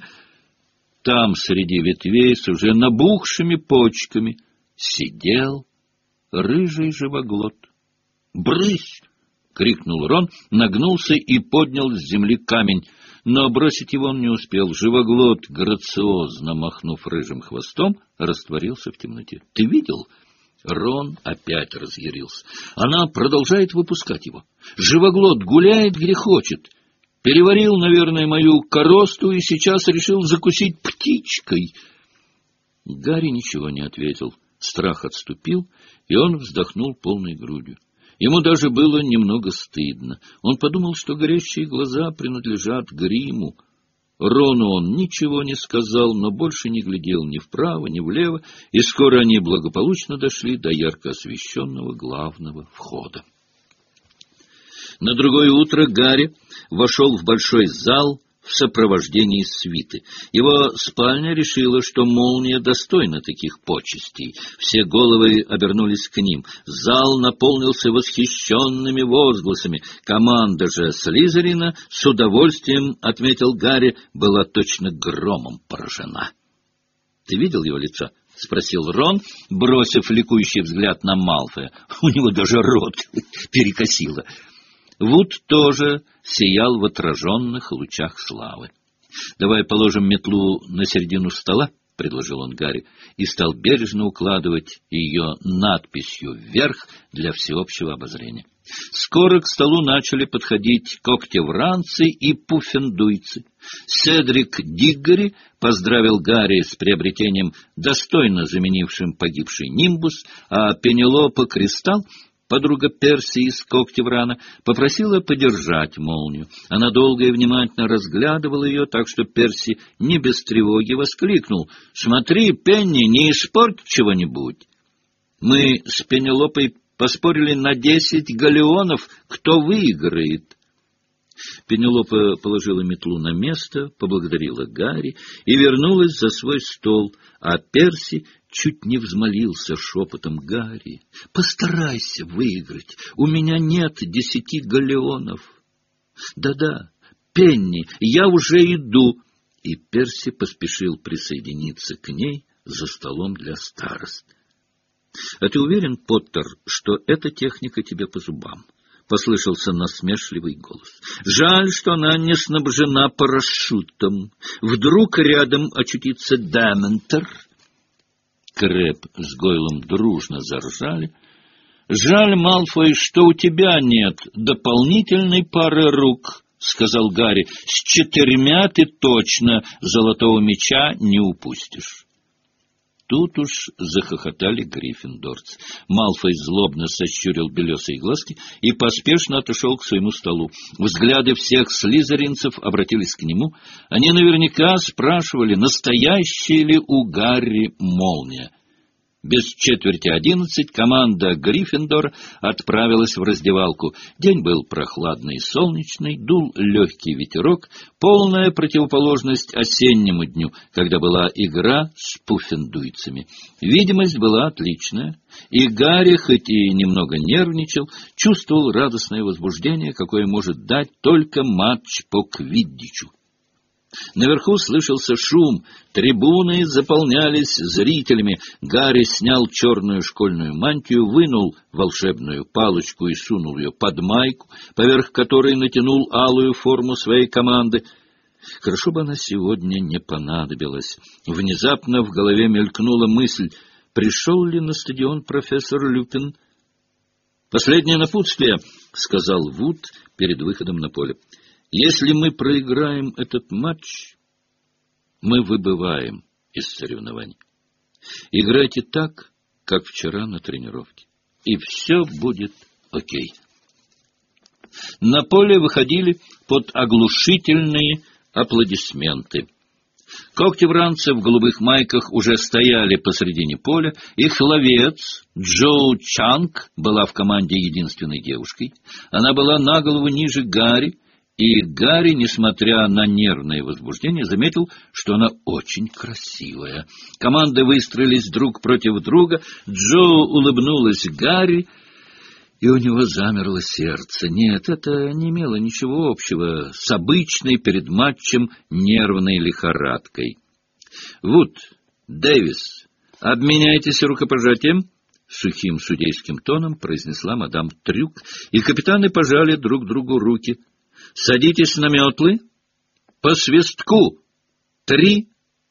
Там, среди ветвей, с уже набухшими почками, сидел рыжий живоглот. «Брысь!» — крикнул Рон, нагнулся и поднял с земли камень. Но бросить его он не успел. Живоглот, грациозно махнув рыжим хвостом, растворился в темноте. — Ты видел? Рон опять разъярился. Она продолжает выпускать его. Живоглот гуляет, где хочет. Переварил, наверное, мою коросту и сейчас решил закусить птичкой. Гарри ничего не ответил. Страх отступил, и он вздохнул полной грудью. Ему даже было немного стыдно. Он подумал, что горящие глаза принадлежат гриму. Рону он ничего не сказал, но больше не глядел ни вправо, ни влево, и скоро они благополучно дошли до ярко освещенного главного входа. На другое утро Гарри вошел в большой зал в сопровождении свиты. Его спальня решила, что молния достойна таких почестей. Все головы обернулись к ним. Зал наполнился восхищенными возгласами. Команда же Слизерина, с удовольствием, отметил Гарри, была точно громом поражена. — Ты видел его лицо? — спросил Рон, бросив ликующий взгляд на Малфоя. У него даже рот перекосило. Вуд тоже сиял в отраженных лучах славы. — Давай положим метлу на середину стола, — предложил он Гарри, и стал бережно укладывать ее надписью вверх для всеобщего обозрения. Скоро к столу начали подходить когтевранцы и пуффендуйцы. Седрик Диггори поздравил Гарри с приобретением, достойно заменившим погибший нимбус, а Пенелопа Кристалл подруга Перси из Когтеврана, попросила подержать молнию. Она долго и внимательно разглядывала ее, так что Перси не без тревоги воскликнул: «Смотри, Пенни, не испорть чего-нибудь!» Мы с Пенелопой поспорили на 10 галеонов, кто выиграет. Пенелопа положила метлу на место, поблагодарила Гарри и вернулась за свой стол, а Перси чуть не взмолился шепотом: «Гарри, постарайся выиграть, у меня нет 10 галеонов». «Да-да, Пенни, я уже иду». И Перси поспешил присоединиться к ней за столом для старост. «А ты уверен, Поттер, что эта техника тебе по зубам?» — послышался насмешливый голос. «Жаль, что она не снабжена парашютом. Вдруг рядом очутится Дементор». Крэб с Гойлом дружно заржали. «Жаль, Малфой, что у тебя нет дополнительной пары рук», — сказал Гарри. «С 4 ты точно золотого мяча не упустишь». Тут уж захохотали гриффиндорцы. Малфой злобно сощурил белесые глазки и поспешно отошел к своему столу. Взгляды всех слизеринцев обратились к нему. Они наверняка спрашивали, настоящая ли у Гарри молния. Без 10:45 команда Гриффиндора отправилась в раздевалку. День был прохладный и солнечный, дул легкий ветерок, полная противоположность осеннему дню, когда была игра с пуффендуйцами. Видимость была отличная, и Гарри, хоть и немного нервничал, чувствовал радостное возбуждение, какое может дать только матч по квиддичу. Наверху слышался шум, трибуны заполнялись зрителями. Гарри снял черную школьную мантию, вынул волшебную палочку и сунул ее под майку, поверх которой натянул алую форму своей команды. Хорошо бы она сегодня не понадобилась. Внезапно в голове мелькнула мысль, пришел ли на стадион профессор Люпин. «Последнее напутствие», — сказал Вуд перед выходом на поле. «Если мы проиграем этот матч, мы выбываем из соревнований. Играйте так, как вчера на тренировке, и все будет окей». На поле выходили под оглушительные аплодисменты. Когтевранцы в голубых майках уже стояли посредине поля. Их ловец Джоу Чанг была в команде единственной девушкой. Она была на голову ниже Гарри, и Гарри, несмотря на нервное возбуждение, заметил, что она очень красивая. Команды выстроились друг против друга. Джо улыбнулась Гарри, и у него замерло сердце. Нет, это не имело ничего общего с обычной перед матчем нервной лихорадкой. «Вуд, Дэвис, обменяйтесь рукопожатием», — сухим судейским тоном произнесла мадам Трюк, и капитаны пожали друг другу руки. «Садитесь на метлы. По свистку. 3,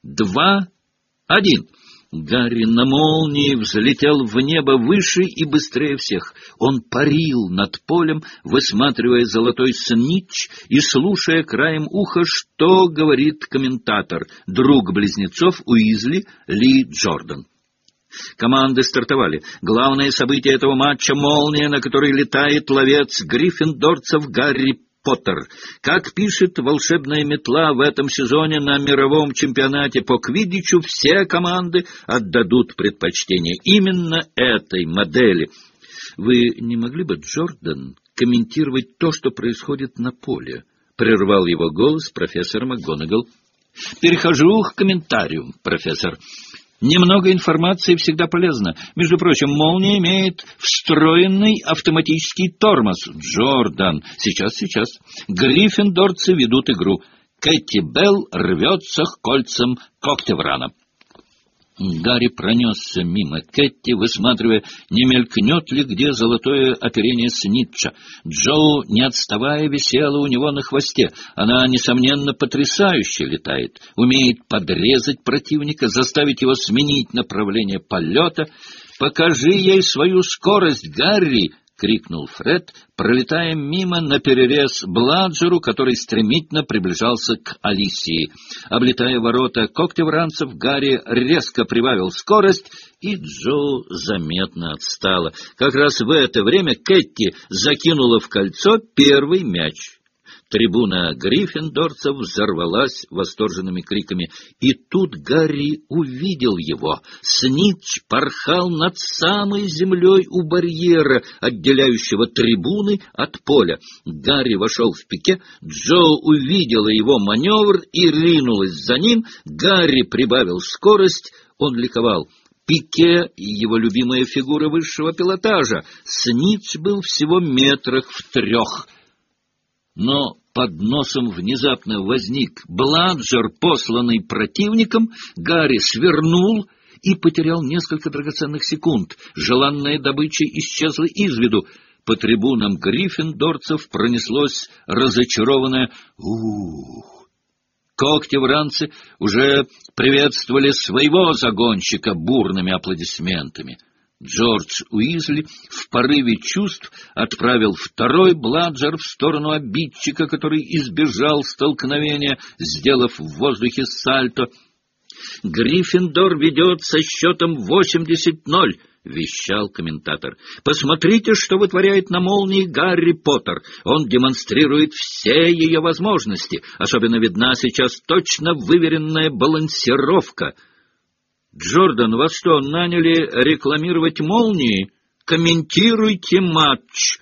2, 1». Гарри на молнии взлетел в небо выше и быстрее всех. Он парил над полем, высматривая золотой снитч и слушая краем уха, что говорит комментатор, друг близнецов Уизли, Ли Джордан. Команды стартовали. Главное событие этого матча — молния, на которой летает ловец гриффиндорцев Гарри Поттер. Как пишет волшебная метла, в этом сезоне на мировом чемпионате по квиддичу все команды отдадут предпочтение именно этой модели. Вы не могли бы, Джордан, комментировать то, что происходит на поле? Прервал его голос профессор МакГонагал. Перехожу к комментарию, профессор. Немного информации всегда полезно. Между прочим, молния имеет встроенный автоматический тормоз. Джордан, сейчас. Гриффиндорцы ведут игру. Кэти Белл рвется к кольцам Когтеврана. Гарри пронесся мимо Кэти, высматривая, не мелькнет ли где золотое оперение снитча. Джоу, не отставая, висела у него на хвосте. Она, несомненно, потрясающе летает, умеет подрезать противника, заставить его сменить направление полета. «Покажи ей свою скорость, Гарри!» — — крикнул Фред, пролетая мимо наперерез Бладжеру, который стремительно приближался к Алисии. Облетая ворота когтевранцев, Гарри резко прибавил скорость, и Джо заметно отстала. Как раз в это время Кэти закинула в кольцо первый мяч. Трибуна гриффиндорцев взорвалась восторженными криками. И тут Гарри увидел его. Снитч порхал над самой землей у барьера, отделяющего трибуны от поля. Гарри вошел в пике, Джо увидела его маневр и ринулась за ним. Гарри прибавил скорость, он ликовал. Пике — его любимая фигура высшего пилотажа. Снитч был всего метрах в 3. Но под носом внезапно возник Бладжер, посланный противником. Гарри свернул и потерял несколько драгоценных секунд. Желанная добыча исчезла из виду. По трибунам гриффиндорцев пронеслось разочарованное «Ух!». Когтевранцы уже приветствовали своего загонщика бурными аплодисментами. Джордж Уизли в порыве чувств отправил второй Бладжер в сторону обидчика, который избежал столкновения, сделав в воздухе сальто. «Гриффиндор ведет со счетом 80-0», — вещал комментатор. «Посмотрите, что вытворяет на молнии Гарри Поттер. Он демонстрирует все ее возможности. Особенно видна сейчас точно выверенная балансировка». «Джордан, вас что, наняли рекламировать молнии? Комментируйте матч!»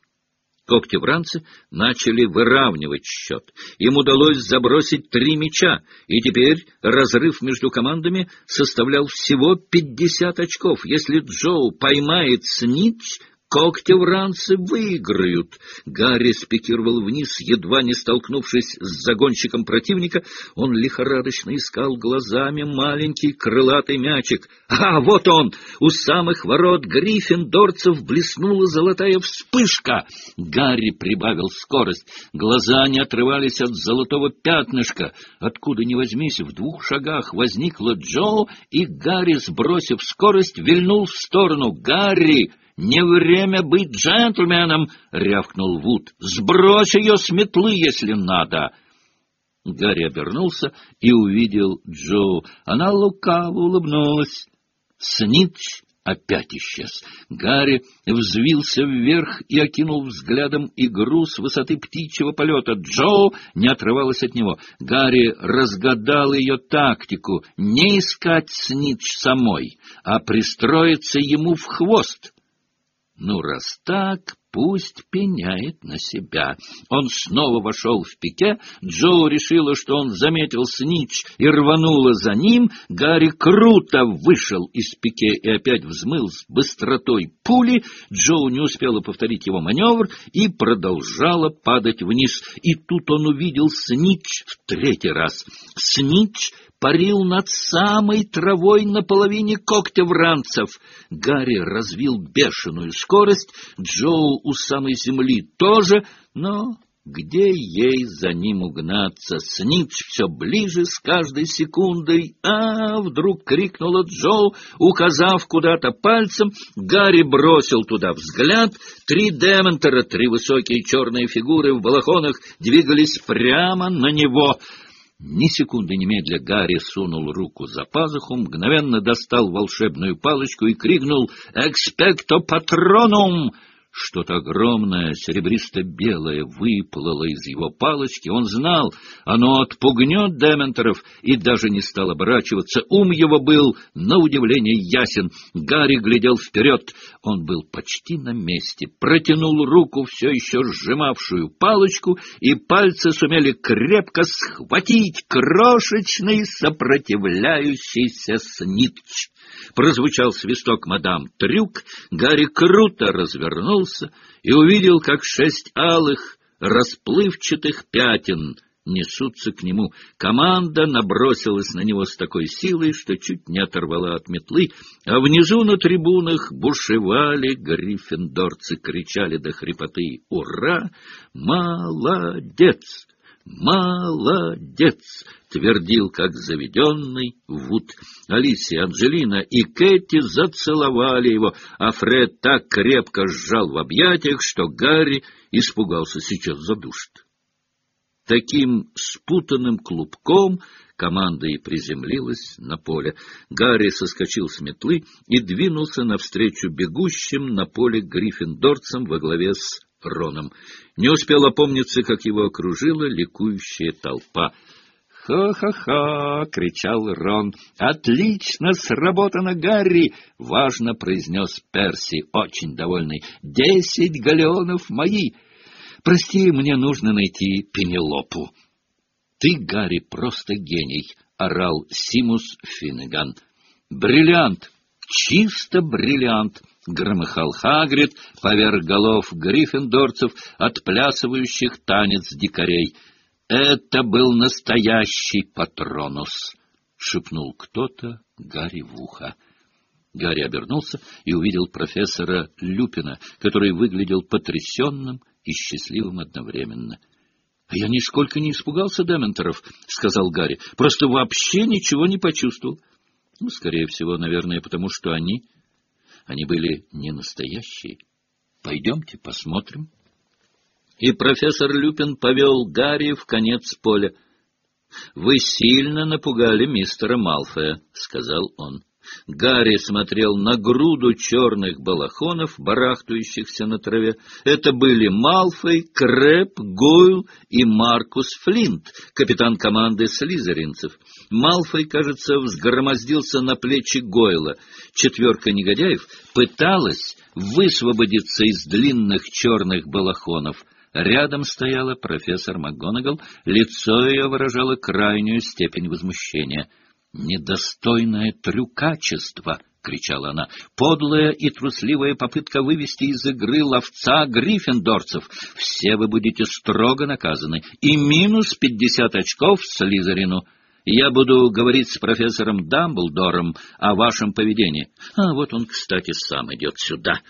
Когтевранцы начали выравнивать счет. Им удалось забросить 3 мяча, и теперь разрыв между командами составлял всего 50 очков. Если Джоу поймает Снитч, когтевранцы выиграют. Гарри спикировал вниз, едва не столкнувшись с загонщиком противника. Он лихорадочно искал глазами маленький крылатый мячик. А вот он! У самых ворот гриффиндорцев блеснула золотая вспышка. Гарри прибавил скорость. Глаза не отрывались от золотого пятнышка. Откуда ни возьмись, в 2 шагах возникла Джо, и Гарри, сбросив скорость, вильнул в сторону. «Гарри! Не время быть джентльменом!» — рявкнул Вуд. «Сбрось ее с метлы, если надо!» Гарри обернулся и увидел Джо. Она лукаво улыбнулась. Снитч опять исчез. Гарри взвился вверх и окинул взглядом игру с высоты птичьего полета. Джо не отрывалась от него. Гарри разгадал ее тактику — не искать Снитч самой, а пристроиться ему в хвост. Ну, раз так, пусть пеняет на себя. Он снова вошел в пике. Джо решила, что он заметил Снитч, и рванула за ним. Гарри круто вышел из пике и опять взмыл с быстротой пули. Джо не успела повторить его маневр и продолжала падать вниз. И тут он увидел Снитч в 3-й раз. Снитч парил над самой травой на половине когтевранцев. Гарри развил бешеную скорость, Джоу у самой земли тоже, но где ей за ним угнаться? Снитч все ближе с каждой секундой. Вдруг крикнула Джоу, указав куда-то пальцем. Гарри бросил туда взгляд. 3 дементора, 3 высокие черные фигуры в балахонах двигались прямо на него. Ни секунды немедля Гарри сунул руку за пазуху, мгновенно достал волшебную палочку и крикнул «Экспекто патронум!». Что-то огромное, серебристо-белое выплыло из его палочки. Он знал, оно отпугнет дементоров, и даже не стал оборачиваться. Ум его был, на удивление, ясен. Гарри глядел вперед. Он был почти на месте. Протянул руку, все еще сжимавшую палочку, и пальцы сумели крепко схватить крошечный сопротивляющийся Снитч. Прозвучал свисток мадам Трюк, Гарри круто развернулся и увидел, как 6 алых расплывчатых пятен несутся к нему. Команда набросилась на него с такой силой, что чуть не оторвала от метлы, а внизу на трибунах бушевали гриффиндорцы, кричали до хрипоты «Ура! Молодец! «Молодец!» — твердил, как заведенный Вуд. Алисия, Анджелина и Кэти зацеловали его, а Фред так крепко сжал в объятиях, что Гарри испугался, сейчас задушит. Таким спутанным клубком команда и приземлилась на поле. Гарри соскочил с метлы и двинулся навстречу бегущим на поле гриффиндорцам во главе с Роном. Не успел опомниться, как его окружила ликующая толпа. «Ха-ха-ха!» — кричал Рон. «Отлично сработано, Гарри!» — важно произнес Перси, очень довольный. «10 галеонов мои! Прости, мне нужно найти Пенелопу». «Ты, Гарри, просто гений!» — орал Симус Финнеган. «Бриллиант! Чисто бриллиант!» — громыхал Хагрид поверх голов гриффиндорцев, отплясывающих танец дикарей. «Это был настоящий Патронус!» — шепнул кто-то Гарри в ухо. Гарри обернулся и увидел профессора Люпина, который выглядел потрясенным и счастливым одновременно. — А я нисколько не испугался дементоров, — сказал Гарри, — просто вообще ничего не почувствовал. Ну, скорее всего, наверное, потому что они были не настоящие. Пойдемте посмотрим. И профессор Люпин повел Гарри в конец поля. — Вы сильно напугали мистера Малфоя, — сказал он. Гарри смотрел на груду черных балахонов, барахтающихся на траве. Это были Малфой, Крэб, Гойл и Маркус Флинт, капитан команды слизеринцев. Малфой, кажется, взгромоздился на плечи Гойла. Четверка негодяев пыталась высвободиться из длинных черных балахонов. Рядом стояла профессор МакГонагал, лицо ее выражало крайнюю степень возмущения. «Недостойное трюкачество!» — кричала она. «Подлая и трусливая попытка вывести из игры ловца гриффиндорцев! Все вы будете строго наказаны, и минус 50 очков Слизерину! Я буду говорить с профессором Дамблдором о вашем поведении. А вот он, кстати, сам идет сюда».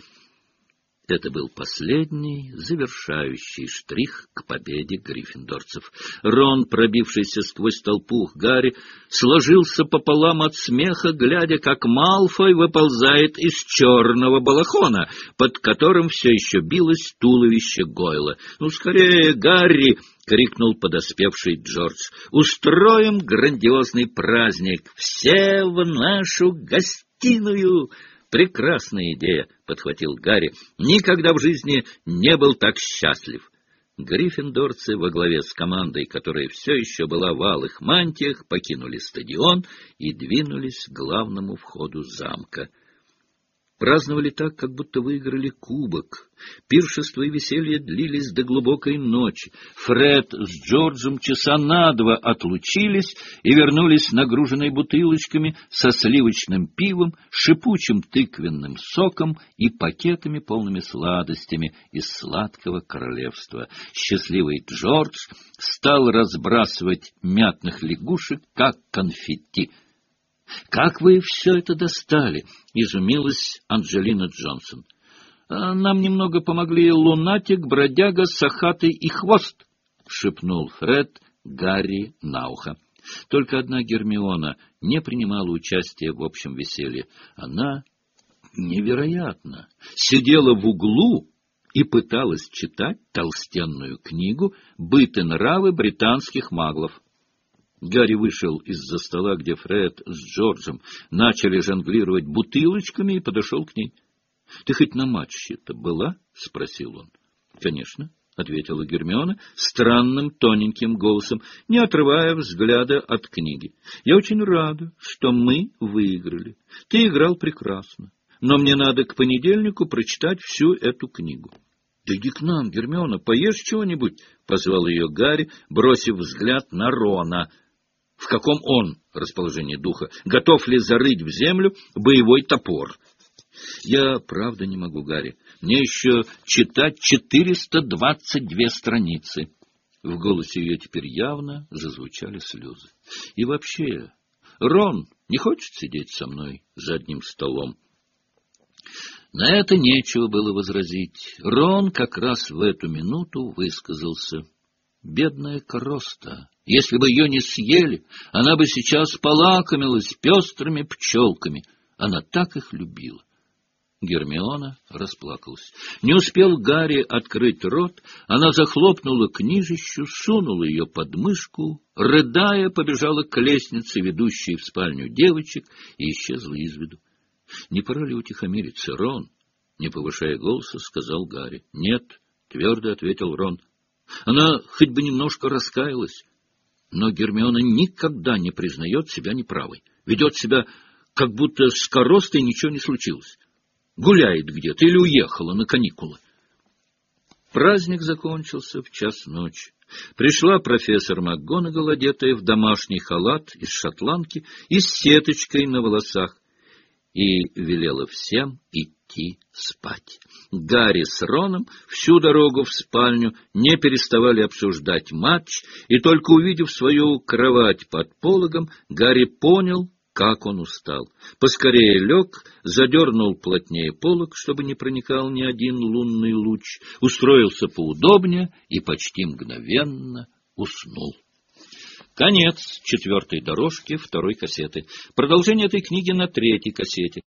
Это был последний, завершающий штрих к победе гриффиндорцев. Рон, пробившийся сквозь толпу Гарри, сложился пополам от смеха, глядя, как Малфой выползает из черного балахона, под которым все еще билось туловище Гойла. «Ну, скорее, Гарри!» — крикнул подоспевший Джордж. «Устроим грандиозный праздник! Все в нашу гостиную!» «Прекрасная идея», — подхватил Гарри. «Никогда в жизни не был так счастлив». Гриффиндорцы во главе с командой, которая все еще была в алых мантиях, покинули стадион и двинулись к главному входу замка. Праздновали так, как будто выиграли кубок. Пиршество и веселье длились до глубокой ночи. Фред с Джорджем часа на 2 отлучились и вернулись нагруженные бутылочками со сливочным пивом, шипучим тыквенным соком и пакетами, полными сладостями из сладкого королевства. Счастливый Джордж стал разбрасывать мятных лягушек, как конфетти. «Как вы все это достали?» — изумилась Анджелина Джонсон. «Нам немного помогли лунатик, бродяга, сахатый и хвост», — шепнул Фред Гарри на ухо. Только одна Гермиона не принимала участия в общем веселье. Она невероятно сидела в углу и пыталась читать толстенную книгу «Быт и нравы британских маглов». Гарри вышел из-за стола, где Фред с Джорджем начали жонглировать бутылочками, и подошел к ней. — Ты хоть на матче-то была? — спросил он. — Конечно, — ответила Гермиона странным тоненьким голосом, не отрывая взгляда от книги. — Я очень рада, что мы выиграли. Ты играл прекрасно, но мне надо к понедельнику прочитать всю эту книгу. — Да иди к нам, Гермиона, поешь чего-нибудь, — позвал ее Гарри, бросив взгляд на Рона. В каком он расположении духа? Готов ли зарыть в землю боевой топор? Я правда не могу, Гарри. Мне еще читать 422 страницы. В голосе ее теперь явно зазвучали слезы. И вообще, Рон не хочет сидеть со мной за одним столом. На это нечего было возразить. Рон как раз в эту минуту высказался. Бедная Короста! Если бы ее не съели, она бы сейчас полакомилась пестрыми пчелками. Она так их любила. Гермиона расплакалась. Не успел Гарри открыть рот, она захлопнула книжищу, сунула ее под мышку, рыдая, побежала к лестнице, ведущей в спальню девочек, и исчезла из виду. — Не пора ли утихомириться, Рон? — не повышая голоса, сказал Гарри. — Нет, — твердо ответил Рон. Она хоть бы немножко раскаялась, но Гермиона никогда не признает себя неправой, ведет себя, как будто с Коростой ничего не случилось. Гуляет где-то или уехала на каникулы. Праздник закончился в час ночи. Пришла профессор МакГонагал, одетая в домашний халат из шотландки и с сеточкой на волосах, и велела всем идти спать. Гарри с Роном всю дорогу в спальню не переставали обсуждать матч, и только увидев свою кровать под пологом, Гарри понял, как он устал. Поскорее лег, задернул плотнее полог, чтобы не проникал ни один лунный луч, устроился поудобнее и почти мгновенно уснул. Конец 4-й дорожки 2-й кассеты. Продолжение этой книги на 3-й кассете.